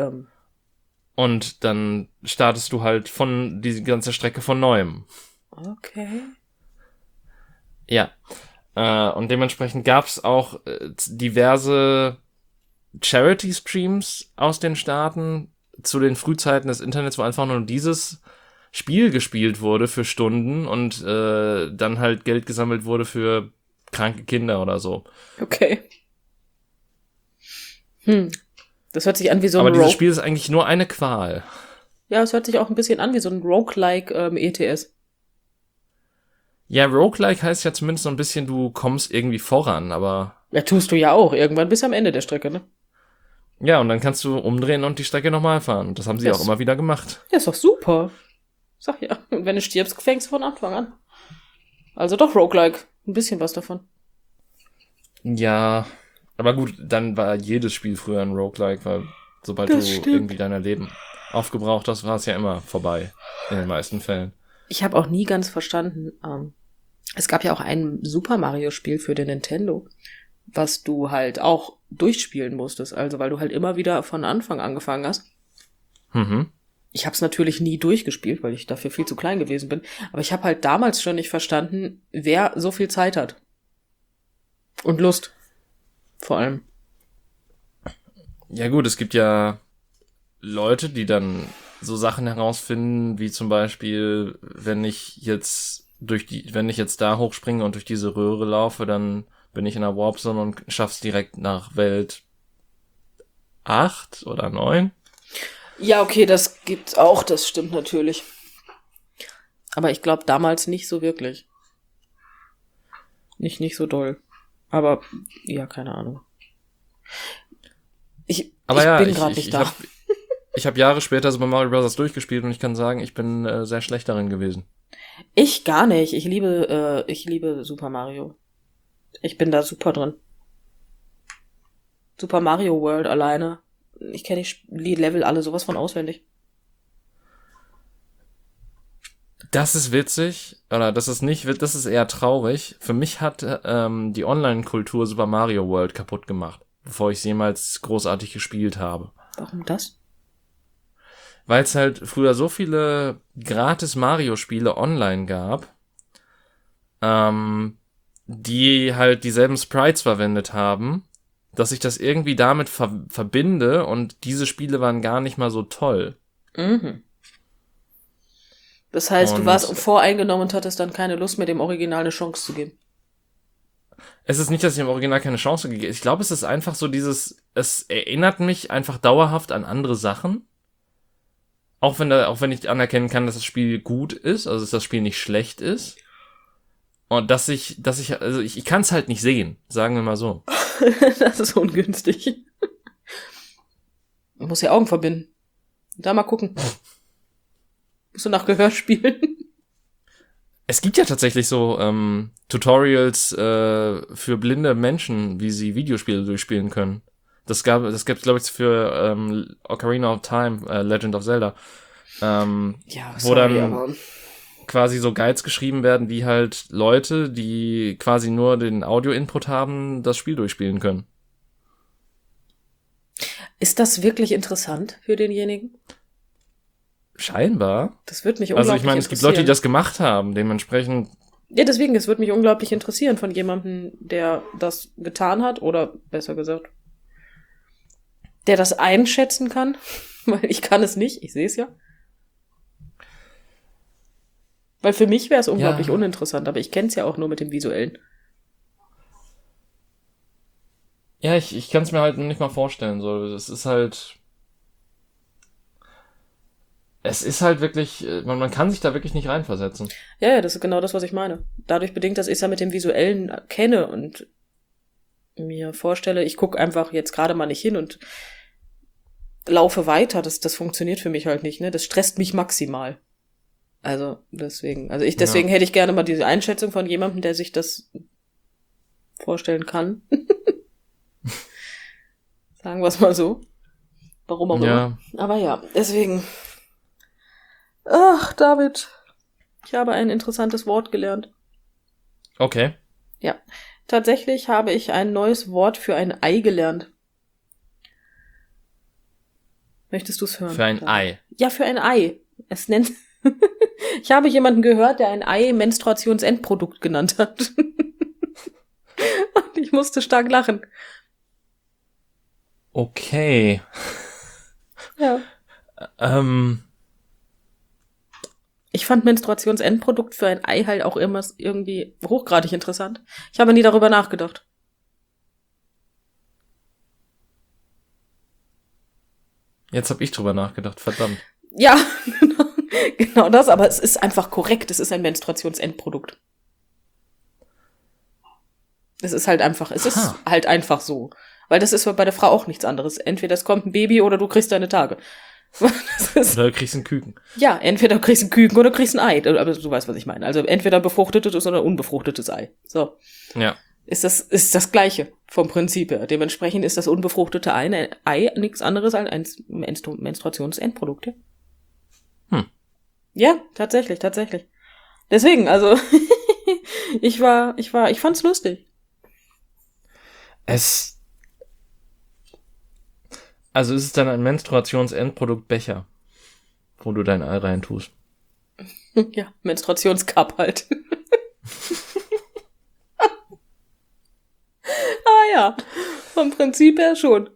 Und dann startest du halt von die ganze Strecke von neuem. Okay. Ja. Und dementsprechend gab's auch diverse Charity-Streams aus den Staaten zu den Frühzeiten des Internets, wo einfach nur dieses Spiel gespielt wurde für Stunden und dann halt Geld gesammelt wurde für kranke Kinder oder so. Okay. Das hört sich an wie so ein Aber dieses Spiel ist eigentlich nur eine Qual. Ja, es hört sich auch ein bisschen an wie so ein Roguelike ETS. Ja, Roguelike heißt ja zumindest so ein bisschen, du kommst irgendwie voran, aber... Ja, tust du ja auch. Irgendwann bis am Ende der Strecke, ne? Ja, und dann kannst du umdrehen und die Strecke nochmal fahren. Das haben sie auch immer wieder gemacht. Ja, ist doch super. Sag ja. Und wenn du stirbst, fängst du von Anfang an. Also doch Roguelike. Ein bisschen was davon. Ja, aber gut, dann war jedes Spiel früher ein Roguelike, weil sobald du irgendwie dein Leben aufgebraucht hast, war es ja immer vorbei. In den meisten Fällen. Ich habe auch nie ganz verstanden, es gab ja auch ein Super Mario Spiel für den Nintendo, was du halt auch durchspielen musstest, also weil du halt immer wieder von Anfang angefangen hast. Mhm. Ich habe es natürlich nie durchgespielt, weil ich dafür viel zu klein gewesen bin, aber ich habe halt damals schon nicht verstanden, wer so viel Zeit hat. Und Lust. Vor allem. Ja gut, es gibt ja Leute, die dann so Sachen herausfinden, wie zum Beispiel, wenn ich jetzt da hochspringe und durch diese Röhre laufe, dann bin ich in der Warp Zone und schaff's direkt nach Welt 8 oder 9. Ja, okay, das gibt's auch, das stimmt natürlich. Aber ich glaube damals nicht so wirklich. Nicht so doll. Aber, ja, keine Ahnung. Ich bin gerade nicht da. Ich hab Jahre später Super Mario Bros. Durchgespielt und ich kann sagen, ich bin sehr schlecht darin gewesen. Ich gar nicht. Ich liebe Super Mario. Ich bin da super drin. Super Mario World alleine. Ich kenne die Level alle sowas von auswendig. Das ist witzig, oder das ist eher traurig. Für mich hat die Online-Kultur Super Mario World kaputt gemacht, bevor ich es jemals großartig gespielt habe. Warum das? Weil es halt früher so viele gratis Mario-Spiele online gab, die halt dieselben Sprites verwendet haben, dass ich das irgendwie damit verbinde und diese Spiele waren gar nicht mal so toll. Mhm. Das heißt, du warst voreingenommen und hattest dann keine Lust mehr, dem Original eine Chance zu geben. Es ist nicht, dass ich dem Original keine Chance gegeben habe. Ich glaube, es ist einfach so es erinnert mich einfach dauerhaft an andere Sachen. Auch wenn ich anerkennen kann, dass das Spiel gut ist, also dass das Spiel nicht schlecht ist. Und also ich kann es halt nicht sehen, sagen wir mal so. Das ist ungünstig. Man muss ja Augen verbinden. Da mal gucken. Musst du nach Gehör spielen? Es gibt ja tatsächlich so Tutorials für blinde Menschen, wie sie Videospiele durchspielen können. Das gibt's, glaube ich, für Ocarina of Time, Legend of Zelda. Wo dann quasi so Guides geschrieben werden, wie halt Leute, die quasi nur den Audio-Input haben, das Spiel durchspielen können. Ist das wirklich interessant für denjenigen? Scheinbar. Das würde mich unglaublich interessieren. Also ich meine, es gibt Leute, die das gemacht haben, dementsprechend. Ja, deswegen, es würde mich unglaublich interessieren von jemandem, der das getan hat, oder besser gesagt, der das einschätzen kann, weil ich kann es nicht, ich sehe es ja. Weil für mich wäre es unglaublich uninteressant, aber ich kenne es ja auch nur mit dem Visuellen. Ja, ich kann es mir halt nicht mal vorstellen. So, es ist halt wirklich, man kann sich da wirklich nicht reinversetzen. Ja, das ist genau das, was ich meine. Dadurch bedingt, dass ich es ja mit dem Visuellen kenne und mir vorstelle, ich gucke einfach jetzt gerade mal nicht hin und laufe weiter. Das funktioniert für mich halt nicht, ne? Das stresst mich maximal. Also deswegen hätte ich gerne mal diese Einschätzung von jemandem, der sich das vorstellen kann. Sagen wir es mal so. Warum auch immer. Aber ja, deswegen. Ach, David. Ich habe ein interessantes Wort gelernt. Okay. Ja. Tatsächlich habe ich ein neues Wort für ein Ei gelernt. Möchtest du es hören? Für ein Ei? Ja, für ein Ei. Es nennt... Ich habe jemanden gehört, der ein Ei Menstruationsendprodukt genannt hat. Und ich musste stark lachen. Okay. Ja. Ich fand Menstruationsendprodukt für ein Ei halt auch immer irgendwie hochgradig interessant. Ich habe nie darüber nachgedacht. Jetzt habe ich drüber nachgedacht, verdammt. Ja, genau das, aber es ist einfach korrekt. Es ist ein Menstruationsendprodukt. Es ist halt einfach so. Weil das ist bei der Frau auch nichts anderes. Entweder es kommt ein Baby oder du kriegst deine Tage. Oder du kriegst einen Küken. Ja, entweder du kriegst einen Küken oder du kriegst ein Ei. Aber du weißt, was ich meine. Also entweder befruchtetes oder unbefruchtetes Ei. So. Ja. Ist das Gleiche vom Prinzip her. Dementsprechend ist das unbefruchtete Ei nichts anderes als ein Menstruationsendprodukt. Ja? Ja, tatsächlich. Deswegen, also ich fand's lustig. Also ist es dann ein Menstruationsendprodukt Becher, wo du dein Ei rein tust? Ja, Menstruationscup halt. Ah ja, vom Prinzip her schon.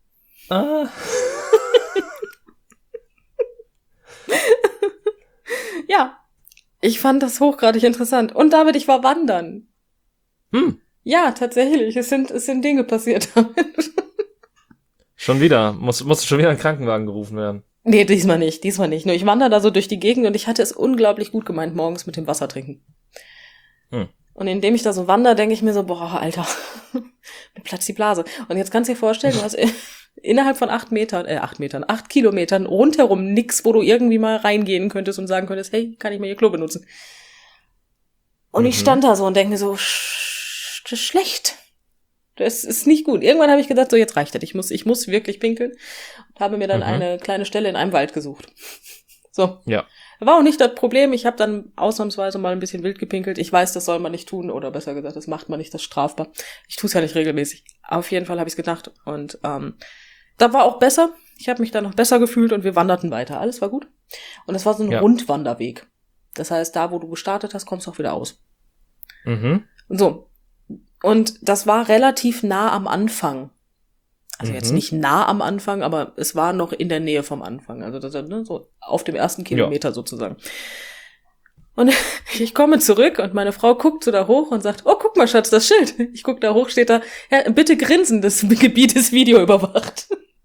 Ja, ich fand das hochgradig interessant. Und David, ich war wandern. Ja, tatsächlich, es sind Dinge passiert damit. Schon wieder? Musste schon wieder ein Krankenwagen gerufen werden? Nee, diesmal nicht. Nur ich wandere da so durch die Gegend und ich hatte es unglaublich gut gemeint morgens mit dem Wasser trinken. Und indem ich da so wandere, denke ich mir so, boah, Alter, mir platzt die Blase. Und jetzt kannst du dir vorstellen, du hast innerhalb von 8 Kilometern rundherum nix, wo du irgendwie mal reingehen könntest und sagen könntest, hey, kann ich mal ihr Klo benutzen? Und ich stand da so und denke mir so, das ist schlecht. Das ist nicht gut. Irgendwann habe ich gedacht, so jetzt reicht das. Ich muss wirklich pinkeln. Und habe mir dann eine kleine Stelle in einem Wald gesucht. So. Ja. War auch nicht das Problem. Ich habe dann ausnahmsweise mal ein bisschen wild gepinkelt. Ich weiß, das soll man nicht tun. Oder besser gesagt, das macht man nicht, das ist strafbar. Ich tue es ja nicht regelmäßig. Auf jeden Fall habe ich es gedacht. Und da war auch besser. Ich habe mich dann noch besser gefühlt und wir wanderten weiter. Alles war gut. Und es war so ein Rundwanderweg. Das heißt, da, wo du gestartet hast, kommst du auch wieder aus. So. Und das war relativ nah am Anfang. Also jetzt nicht nah am Anfang, aber es war noch in der Nähe vom Anfang. Also das, ne, so auf dem ersten Kilometer sozusagen. Und ich komme zurück und meine Frau guckt so da hoch und sagt, oh, guck mal, Schatz, das Schild. Ich guck da hoch, steht da, ja, bitte grinsen, das Gebiet ist videoüberwacht.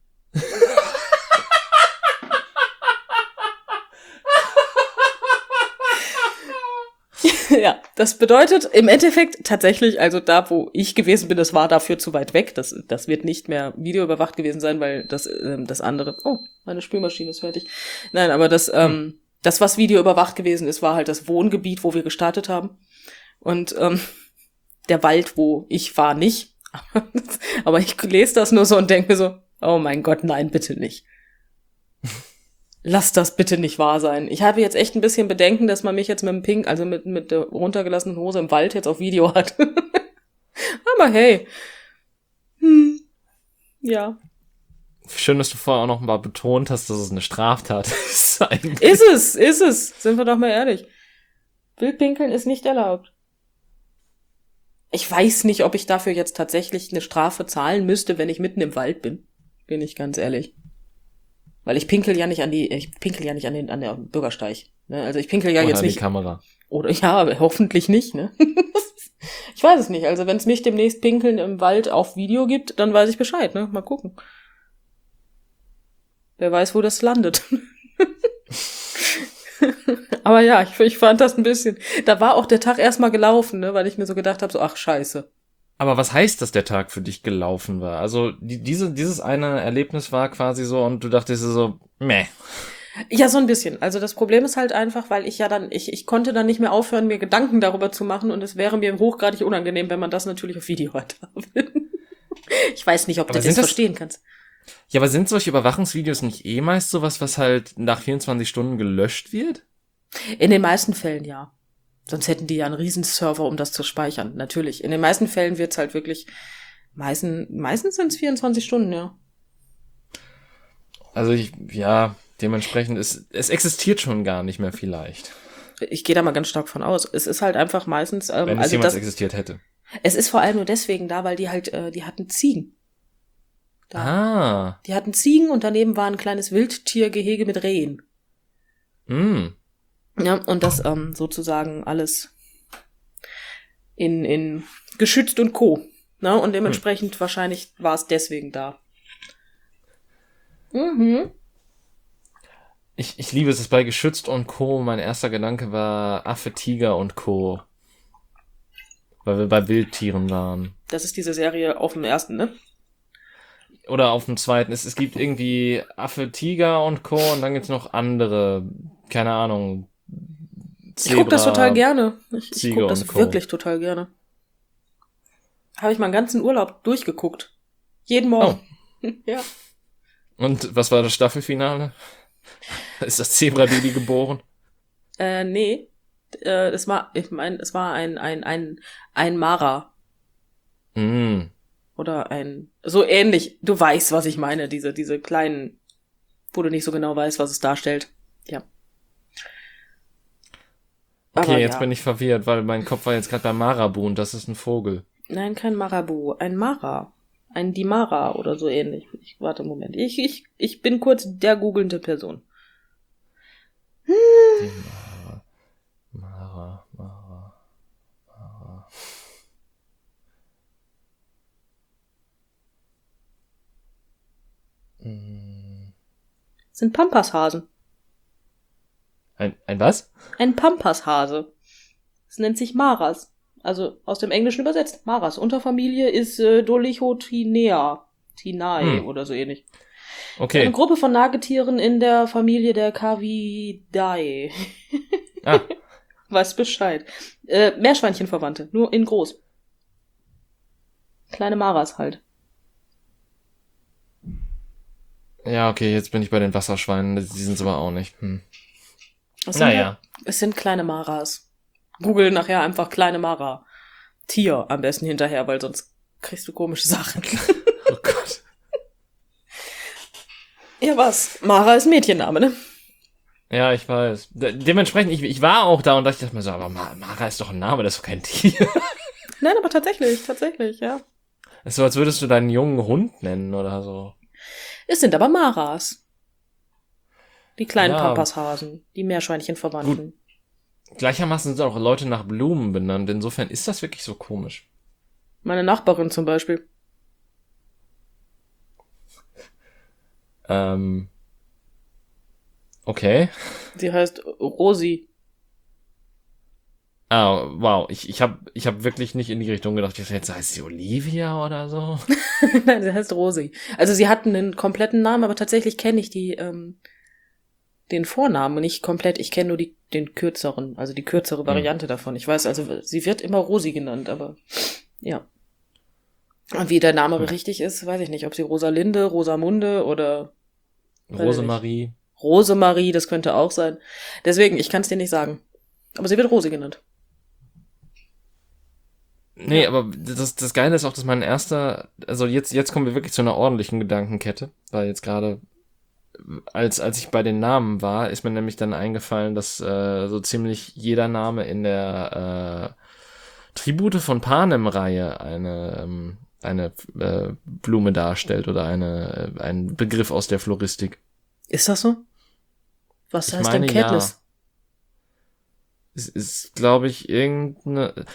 Ja, das bedeutet im Endeffekt tatsächlich, also da, wo ich gewesen bin, das war dafür zu weit weg. Das wird nicht mehr videoüberwacht gewesen sein, weil das andere, oh, meine Spülmaschine ist fertig. Nein, aber das, was videoüberwacht gewesen ist, war halt das Wohngebiet, wo wir gestartet haben. Und der Wald, wo ich war, nicht. Aber ich lese das nur so und denke mir so, oh mein Gott, nein, bitte nicht. Lass das bitte nicht wahr sein. Ich habe jetzt echt ein bisschen Bedenken, dass man mich jetzt mit dem Pink, also mit der runtergelassenen Hose im Wald jetzt auf Video hat. Aber hey. Ja. Schön, dass du vorher auch noch mal betont hast, dass es eine Straftat ist. Ist es. Sind wir doch mal ehrlich. Wildpinkeln ist nicht erlaubt. Ich weiß nicht, ob ich dafür jetzt tatsächlich eine Strafe zahlen müsste, wenn ich mitten im Wald bin. Bin ich ganz ehrlich. Weil ich pinkel ja nicht an der Bürgersteig. Ne? Also ich pinkel ja oder jetzt an nicht. Die Kamera. Oder ja, hoffentlich nicht, ne? Ich weiß es nicht. Also wenn es mich demnächst Pinkeln im Wald auf Video gibt, dann weiß ich Bescheid, ne? Mal gucken. Wer weiß, wo das landet. Aber ja, ich fand das ein bisschen. Da war auch der Tag erstmal gelaufen, ne? Weil ich mir so gedacht habe, so, ach scheiße. Aber was heißt, dass der Tag für dich gelaufen war? Also dieses eine Erlebnis war quasi so und du dachtest so, meh. Ja, so ein bisschen. Also das Problem ist halt einfach, weil ich konnte dann nicht mehr aufhören, mir Gedanken darüber zu machen und es wäre mir hochgradig unangenehm, wenn man das natürlich auf Video hat. Ich weiß nicht, ob du das verstehen kannst. Ja, aber sind solche Überwachungsvideos nicht meist sowas, was halt nach 24 Stunden gelöscht wird? In den meisten Fällen ja. Sonst hätten die ja einen riesen Server, um das zu speichern. Natürlich. In den meisten Fällen wird's halt wirklich, meistens sind es 24 Stunden, ja. Also dementsprechend es existiert schon gar nicht mehr vielleicht. Ich gehe da mal ganz stark von aus. Es ist halt einfach meistens, wenn es jemals existiert hätte. Es ist vor allem nur deswegen da, weil die halt, die hatten Ziegen. Die hatten Ziegen und daneben war ein kleines Wildtiergehege mit Rehen. Ja, und das sozusagen alles in geschützt und Co. Ne? Und dementsprechend wahrscheinlich war es deswegen da. Mhm. Ich liebe es, dass bei Geschützt und Co. mein erster Gedanke war Affe, Tiger und Co. Weil wir bei Wildtieren waren. Das ist diese Serie auf dem ersten, ne? Oder auf dem zweiten. Es gibt irgendwie Affe, Tiger und Co. Und dann gibt's noch andere, keine Ahnung, Zebra, ich guck das total gerne. Ich guck das Co. wirklich total gerne. Habe ich meinen ganzen Urlaub durchgeguckt. Jeden Morgen. Oh. Ja. Und was war das Staffelfinale? Ist das Zebra-Baby geboren? Nee. Es war ein Mara. Oder so ähnlich. Du weißt, was ich meine. Diese kleinen, wo du nicht so genau weißt, was es darstellt. Ja. Okay, aber jetzt bin ich verwirrt, weil mein Kopf war jetzt gerade bei Marabu und das ist ein Vogel. Nein, kein Marabu. Ein Mara. Ein Dimara oder so ähnlich. Warte, Moment. Ich bin kurz der googelnde Person. Mara. Sind Pampashasen. Ein was? Ein Pampashase. Es nennt sich Maras. Also aus dem Englischen übersetzt. Maras. Unterfamilie ist Dolichotinea. Tinae oder so ähnlich. Okay. Eine Gruppe von Nagetieren in der Familie der Cavidae. Weiß Bescheid. Meerschweinchenverwandte. Nur in groß. Kleine Maras halt. Ja, okay, jetzt bin ich bei den Wasserschweinen. Die sind es aber auch nicht. Es sind kleine Maras. Google nachher einfach kleine Mara. Tier am besten hinterher, weil sonst kriegst du komische Sachen. Oh Gott. Ja, was? Mara ist Mädchenname, ne? Ja, ich weiß. Dementsprechend, ich war auch da und dachte mir so, aber Mara ist doch ein Name, das ist doch kein Tier. Nein, aber tatsächlich, ja. Das ist so, als würdest du deinen jungen Hund nennen oder so. Es sind aber Maras. Die kleinen Pampashasen, die Meerschweinchenverwandten. Gleichermaßen sind auch Leute nach Blumen benannt. Insofern ist das wirklich so komisch. Meine Nachbarin zum Beispiel. Okay. Sie heißt Rosi. Ah, wow. Ich hab wirklich nicht in die Richtung gedacht. Jetzt heißt sie Olivia oder so. Nein, sie heißt Rosi. Also sie hat einen kompletten Namen, aber tatsächlich kenne ich den Vornamen nicht komplett. Ich kenne nur den kürzeren, also die kürzere Variante davon. Ich weiß, also sie wird immer Rosi genannt, aber ja. Und wie der Name richtig ist, weiß ich nicht. Ob sie Rosalinde, Rosamunde oder Rosemarie. Rosemarie, das könnte auch sein. Deswegen, ich kann es dir nicht sagen. Aber sie wird Rosi genannt. Nee, ja. Aber das Geile ist auch, dass mein erster, also jetzt kommen wir wirklich zu einer ordentlichen Gedankenkette, weil jetzt gerade, als ich bei den Namen war, ist mir nämlich dann eingefallen, dass so ziemlich jeder Name in der Tribute von Panem-Reihe eine Blume darstellt oder ein Begriff aus der Floristik. Ist das so? Was heißt denn Katniss? Ja. Es ist, glaube ich, irgendeine...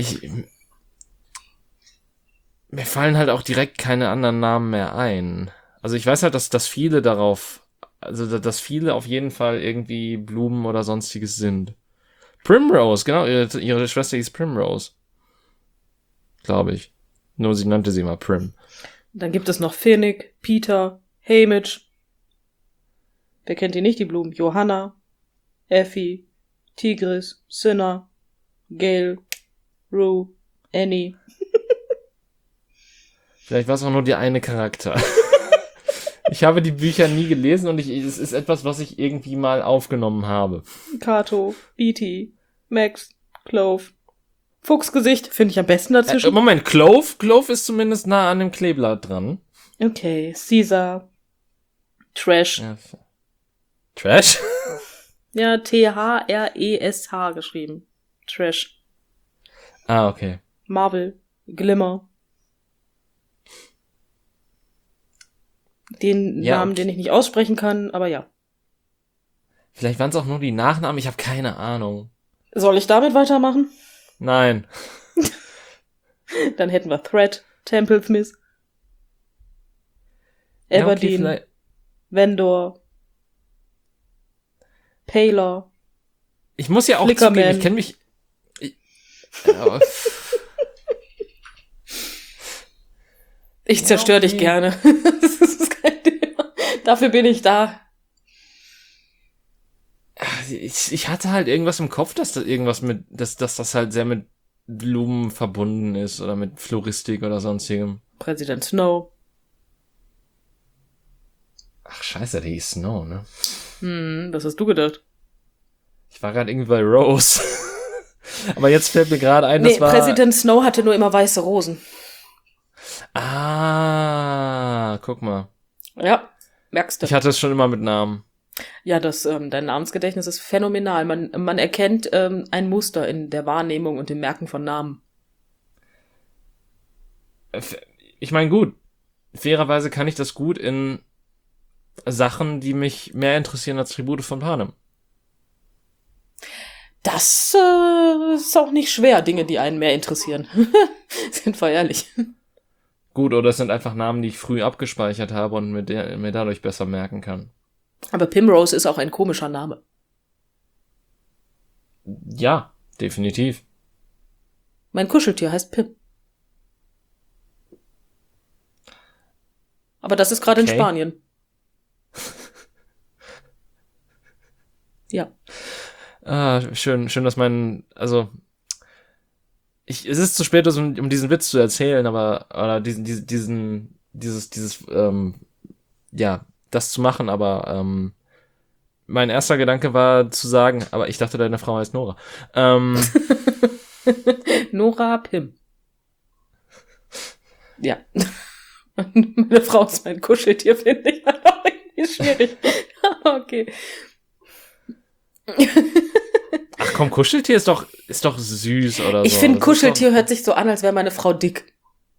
Mir fallen halt auch direkt keine anderen Namen mehr ein. Also ich weiß halt, dass viele dass viele auf jeden Fall irgendwie Blumen oder sonstiges sind. Primrose, genau, ihre Schwester hieß Primrose. Glaube ich. Nur sie nannte sie mal Prim. Dann gibt es noch Finnick, Peter, Haymitch. Wer kennt die nicht, die Blumen? Johanna, Effie, Tigris, Sinner, Gail, Rue, Annie. Vielleicht war es auch nur der eine Charakter. Ich habe die Bücher nie gelesen und es ist etwas, was ich irgendwie mal aufgenommen habe. Kato, E.T., Max, Clove. Fuchsgesicht finde ich am besten dazwischen. Moment, Clove? Clove ist zumindest nah an dem Kleeblatt dran. Okay, Caesar. Trash. Ja. Trash? Ja, T-H-R-E-S-H geschrieben. Trash. Ah, okay. Marvel. Glimmer. Den Namen, den ich nicht aussprechen kann, aber ja. Vielleicht waren es auch nur die Nachnamen, ich habe keine Ahnung. Soll ich damit weitermachen? Nein. Dann hätten wir Thread, Templesmith, Everdeen, Ja, okay, Vendor, Paler. ich muss ja auch Flickerman. zugeben, ich kenne mich... Ich zerstöre dich gerne. Das ist kein Thema. Dafür bin ich da. Ich hatte halt irgendwas im Kopf, dass das irgendwas mit, dass das halt sehr mit Blumen verbunden ist oder mit Floristik oder sonstigem. Präsident Snow. Ach scheiße, der hieß Snow, ne? Was hast du gedacht? Ich war gerade irgendwie bei Rose. Aber jetzt fällt mir gerade ein, das war... Präsident Snow hatte nur immer weiße Rosen. Ah, guck mal. Ja, merkst du. Ich hatte es schon immer mit Namen. Ja, dein Namensgedächtnis ist phänomenal. Man erkennt ein Muster in der Wahrnehmung und dem Merken von Namen. Ich meine, gut. Fairerweise kann ich das gut in Sachen, die mich mehr interessieren als Tribute von Panem. Das ist auch nicht schwer, Dinge, die einen mehr interessieren. Sind wir ehrlich. Gut, oder es sind einfach Namen, die ich früh abgespeichert habe und mir dadurch besser merken kann. Aber Primrose ist auch ein komischer Name. Ja, definitiv. Mein Kuscheltier heißt Pim. Aber das ist gerade in Spanien. Ja. Ah, schön, dass es ist zu spät, um diesen Witz zu erzählen, oder das zu machen, aber mein erster Gedanke war zu sagen, aber ich dachte, deine Frau heißt Nora. Nora Pim. Ja. Und meine Frau ist mein Kuscheltier, finde ich halt auch irgendwie schwierig. Aber okay. Ach komm, Kuscheltier ist doch süß oder so. Ich finde, Kuscheltier hört sich so an, als wäre meine Frau dick.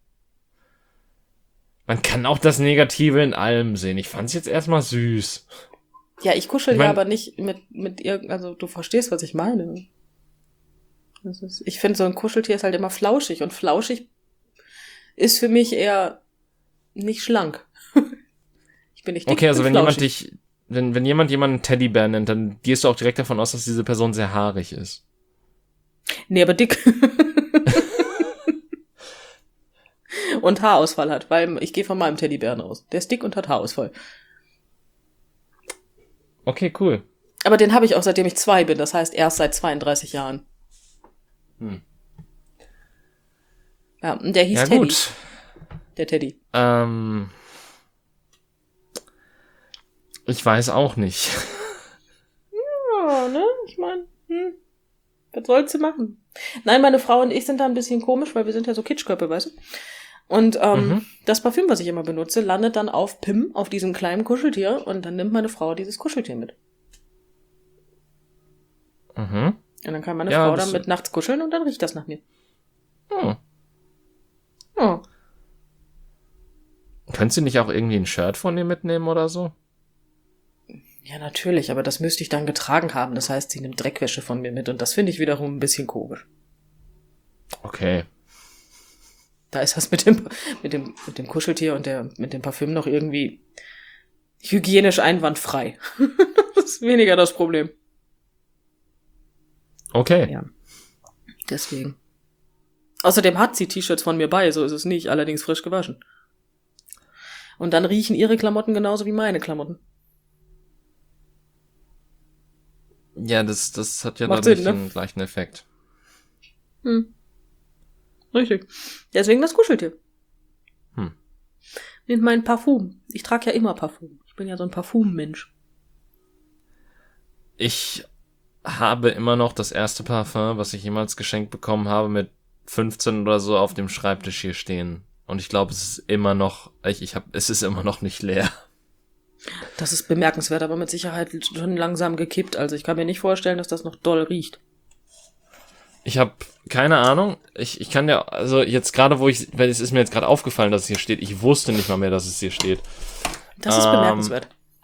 Man kann auch das Negative in allem sehen. Ich fand's jetzt erstmal süß. Ja, ich kuschel ja aber nicht mit ihr, also du verstehst, was ich meine. Ich finde, so ein Kuscheltier ist halt immer flauschig und flauschig ist für mich eher nicht schlank. Ich bin nicht dick. Okay, also wenn flauschig. jemand jemanden Teddybär nennt, dann gehst du auch direkt davon aus, dass diese Person sehr haarig ist. Nee, aber dick. Und Haarausfall hat, weil ich gehe von meinem Teddybären aus. Der ist dick und hat Haarausfall. Okay, cool. Aber den habe ich auch seitdem ich 2 bin, das heißt erst seit 32 Jahren. Ja, und der hieß Teddy. Gut. Der Teddy. Ich weiß auch nicht. Ja, ne? Ich meine, was sollst du machen? Nein, meine Frau und ich sind da ein bisschen komisch, weil wir sind ja so Kitschköpfe, weißt du? Und das Parfüm, was ich immer benutze, landet dann auf Pim, auf diesem kleinen Kuscheltier, und dann nimmt meine Frau dieses Kuscheltier mit. Mhm. Und dann kann meine Frau damit nachts kuscheln und dann riecht das nach mir. Oh. Oh. Könntest du nicht auch irgendwie ein Shirt von ihr mitnehmen oder so? Ja, natürlich, aber das müsste ich dann getragen haben. Das heißt, sie nimmt Dreckwäsche von mir mit und das finde ich wiederum ein bisschen komisch. Okay. Da ist das mit dem Kuscheltier und mit dem Parfüm noch irgendwie hygienisch einwandfrei. Das ist weniger das Problem. Okay. Ja. Deswegen. Außerdem hat sie T-Shirts von mir bei, so ist es nicht, allerdings frisch gewaschen. Und dann riechen ihre Klamotten genauso wie meine Klamotten. Ja, das hat ja Macht dadurch Sinn, ne? den gleichen Effekt. Richtig. Deswegen das Kuscheltier. Hm. Mit meinem Parfum. Ich trage ja immer Parfum. Ich bin ja so ein Parfummensch. Ich habe immer noch das erste Parfum, was ich jemals geschenkt bekommen habe, mit 15 oder so auf dem Schreibtisch hier stehen. Und ich glaube, es ist immer noch, es ist immer noch nicht leer. Das ist bemerkenswert, aber mit Sicherheit schon langsam gekippt. Also ich kann mir nicht vorstellen, dass das noch doll riecht. Ich habe keine Ahnung. Ich kann ja, also jetzt gerade, weil es ist mir jetzt gerade aufgefallen, dass es hier steht. Ich wusste nicht mal mehr, dass es hier steht. Das ist bemerkenswert.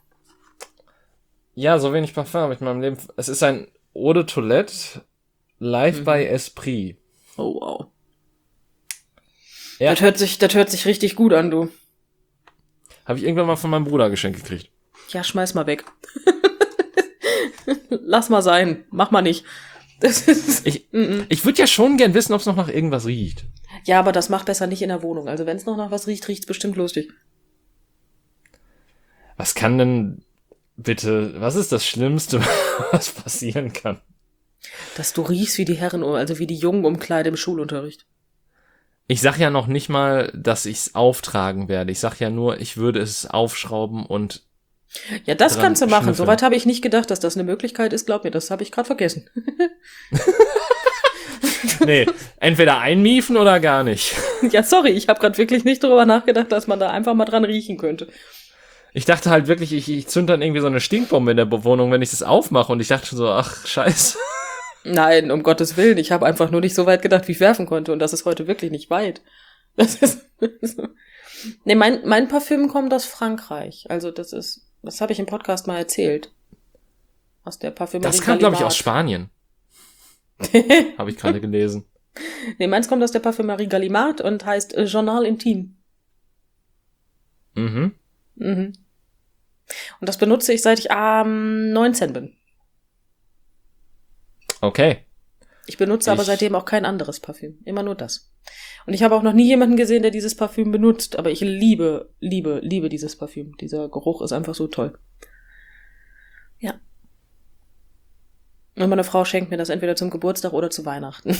Ja, so wenig Parfum habe ich in meinem Leben. Es ist ein Eau de Toilette live by Esprit. Oh, wow. Ja. Das hört sich richtig gut an, du. Habe ich irgendwann mal von meinem Bruder geschenkt gekriegt. Ja, schmeiß mal weg. Lass mal sein. Mach mal nicht. Das ist Ich würde ja schon gern wissen, ob es noch nach irgendwas riecht. ja, aber das macht besser nicht in der Wohnung. Also wenn es noch nach was riecht, riecht's bestimmt lustig. Was kann denn bitte, was ist das Schlimmste, was passieren kann? Dass du riechst wie die Herren, also wie die Jungenumkleide im Schulunterricht. Ich sag ja noch nicht mal, dass ich's auftragen werde. Ich sag ja nur, ich würde es aufschrauben und Ja, das dran kannst du machen. schnüffeln. Soweit habe ich nicht gedacht, dass das eine Möglichkeit ist. Glaub mir, das habe ich gerade vergessen. nee, entweder einmiefen oder gar nicht. Ja, sorry, ich habe gerade wirklich nicht darüber nachgedacht, dass man da einfach mal dran riechen könnte. Ich dachte halt wirklich, ich zünd dann irgendwie so eine Stinkbombe in der Bewohnung, wenn ich das aufmache und ich dachte schon so, ach, scheiße. Nein, um Gottes Willen. Ich habe einfach nur nicht so weit gedacht, wie ich werfen konnte. Und das ist heute wirklich nicht weit. Das ist nee, mein Parfüm kommt aus Frankreich. Also das habe ich im Podcast mal erzählt. Aus der Parfümerie Das kam, glaube ich, Gallimard. aus Spanien. Habe ich gerade gelesen. Nee, meins kommt aus der Parfümerie Gallimard und heißt Journal Intime. Mhm. Mhm. Und das benutze ich, seit ich 19 bin. Okay. Ich benutze aber seitdem auch kein anderes Parfüm. Immer nur das. Und ich habe auch noch nie jemanden gesehen, der dieses Parfüm benutzt. Aber ich liebe dieses Parfüm. Dieser Geruch ist einfach so toll. Ja. Und meine Frau schenkt mir das entweder zum Geburtstag oder zu Weihnachten.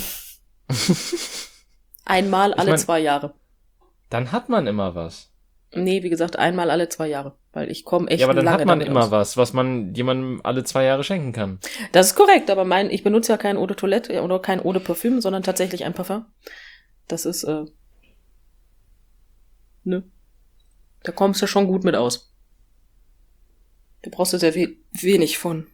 Einmal alle 2 Jahre. Dann hat man immer was. Nee, wie gesagt, einmal alle 2 Jahre. Weil ich komme echt Ja, aber dann lange hat man damit immer aus. was man jemandem alle 2 Jahre schenken kann. Das ist korrekt, aber ich benutze ja kein Eau de Toilette oder kein Eau de Parfüm, sondern tatsächlich ein Parfum. Das ist, ne? Da kommst du schon gut mit aus. Da brauchst du sehr wenig von.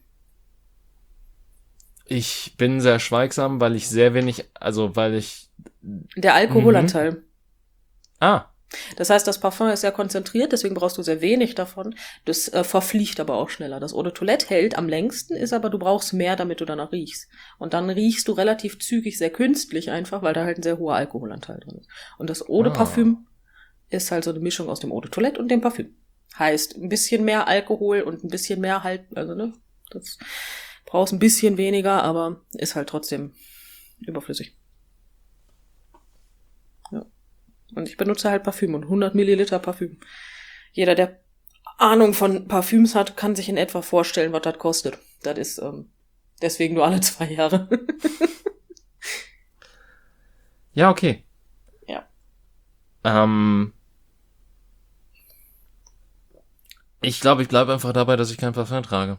Ich bin sehr schweigsam, weil ich sehr wenig, Der Alkoholanteil. Ah, Das heißt, das Parfum ist sehr konzentriert, deswegen brauchst du sehr wenig davon. Das verfliegt aber auch schneller. Das Eau de Toilette hält am längsten, ist aber, du brauchst mehr, damit du danach riechst. Und dann riechst du relativ zügig, sehr künstlich einfach, weil da halt ein sehr hoher Alkoholanteil drin ist. Und das Eau de Parfüm ist halt so eine Mischung aus dem Eau de Toilette und dem Parfüm. Heißt, ein bisschen mehr Alkohol und ein bisschen mehr halt, also ne, das brauchst ein bisschen weniger, aber ist halt trotzdem überflüssig. Ja. Und ich benutze halt Parfüm und 100 Milliliter Parfüm. Jeder, der Ahnung von Parfüms hat, kann sich in etwa vorstellen, was das kostet. Das ist deswegen nur alle 2 Jahre. ja, okay. Ja. Ich glaube, ich bleibe einfach dabei, dass ich kein Parfum trage.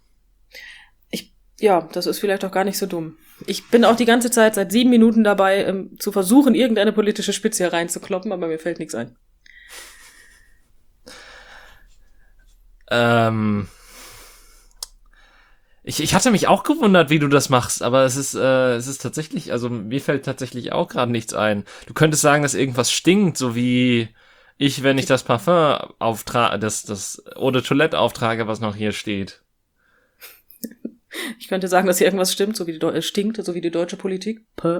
Ja, das ist vielleicht auch gar nicht so dumm. Ich bin auch die ganze Zeit seit 7 Minuten dabei, zu versuchen, irgendeine politische Spitze hier reinzukloppen, aber mir fällt nichts ein. Ich hatte mich auch gewundert, wie du das machst, aber es ist tatsächlich, also mir fällt tatsächlich auch gerade nichts ein. Du könntest sagen, dass irgendwas stinkt, so wie ich, wenn ich das Parfum auftrage, das Eau de Toilette auftrage, was noch hier steht. Ich könnte sagen, dass hier irgendwas stimmt, stinkt, so wie die deutsche Politik. Oh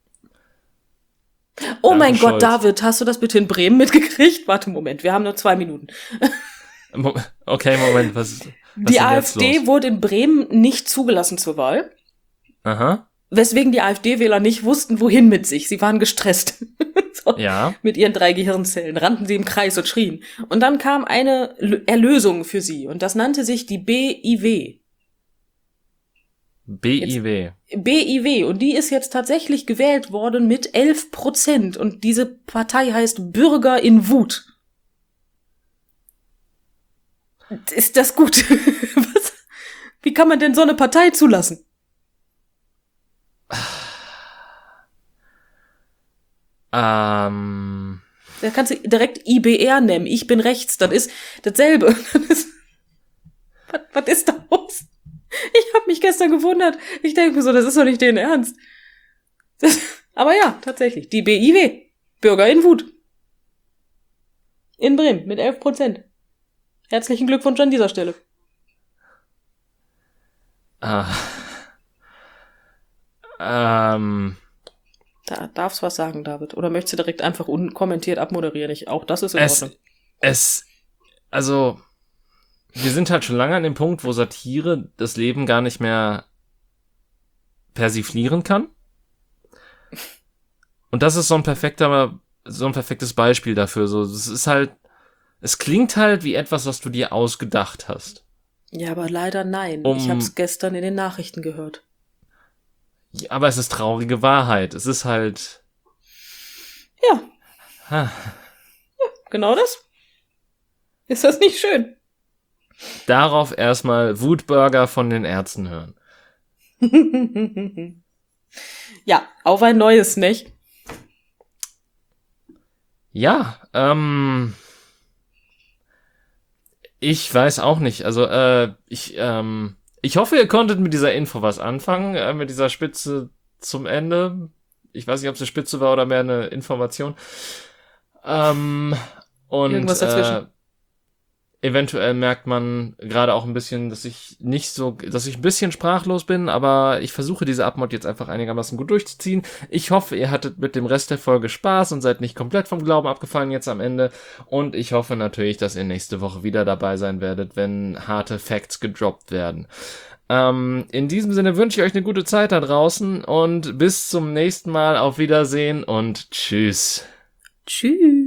Danke, mein Gott, Scholz. David, hast du das bitte in Bremen mitgekriegt? Warte, Moment, wir haben nur 2 Minuten. Okay, Moment, was ist Die denn jetzt AfD los? wurde in Bremen nicht zugelassen zur Wahl, Aha, weswegen die AfD-Wähler nicht wussten, wohin mit sich. Sie waren gestresst. So, ja. mit ihren 3 Gehirnzellen rannten sie im Kreis und schrien. Und dann kam eine Erlösung für sie und das nannte sich die BIW. BIW. BIW. Und die ist jetzt tatsächlich gewählt worden mit 11%. Und diese Partei heißt Bürger in Wut. Ist das gut? Was? Wie kann man denn so eine Partei zulassen? Da kannst du direkt IBR nehmen. Ich bin rechts. Das ist dasselbe. Was ist da los? Ich habe mich gestern gewundert. Ich denke mir so, das ist doch nicht denen Ernst. Aber ja, tatsächlich. Die BIW. Bürger in Wut. In Bremen mit 11%. Herzlichen Glückwunsch an dieser Stelle. Da darfst was sagen, David. Oder möchtest du direkt einfach unkommentiert abmoderieren? Auch das ist in Ordnung. Also, wir sind halt schon lange an dem Punkt, wo Satire das Leben gar nicht mehr persiflieren kann. Und das ist so ein perfektes Beispiel dafür. So, es klingt halt wie etwas, was du dir ausgedacht hast. Ja, aber leider nein. Ich habe es gestern in den Nachrichten gehört. Ja, aber es ist traurige Wahrheit. Es ist halt... Ja. Ja, genau das. Ist das nicht schön? Darauf erstmal Wutburger von den Ärzten hören. Ja, auf ein neues, nicht? Ja, ich weiß auch nicht. Also, ich hoffe, ihr konntet mit dieser Info was anfangen, mit dieser Spitze zum Ende. Ich weiß nicht, ob es eine Spitze war oder mehr eine Information. Und irgendwas dazwischen. Eventuell merkt man gerade auch ein bisschen, dass ich ein bisschen sprachlos bin, aber ich versuche diese Abmod jetzt einfach einigermaßen gut durchzuziehen. Ich hoffe, ihr hattet mit dem Rest der Folge Spaß und seid nicht komplett vom Glauben abgefallen jetzt am Ende. Und ich hoffe natürlich, dass ihr nächste Woche wieder dabei sein werdet, wenn harte Facts gedroppt werden. In diesem Sinne wünsche ich euch eine gute Zeit da draußen und bis zum nächsten Mal. Auf Wiedersehen und tschüss. Tschüss.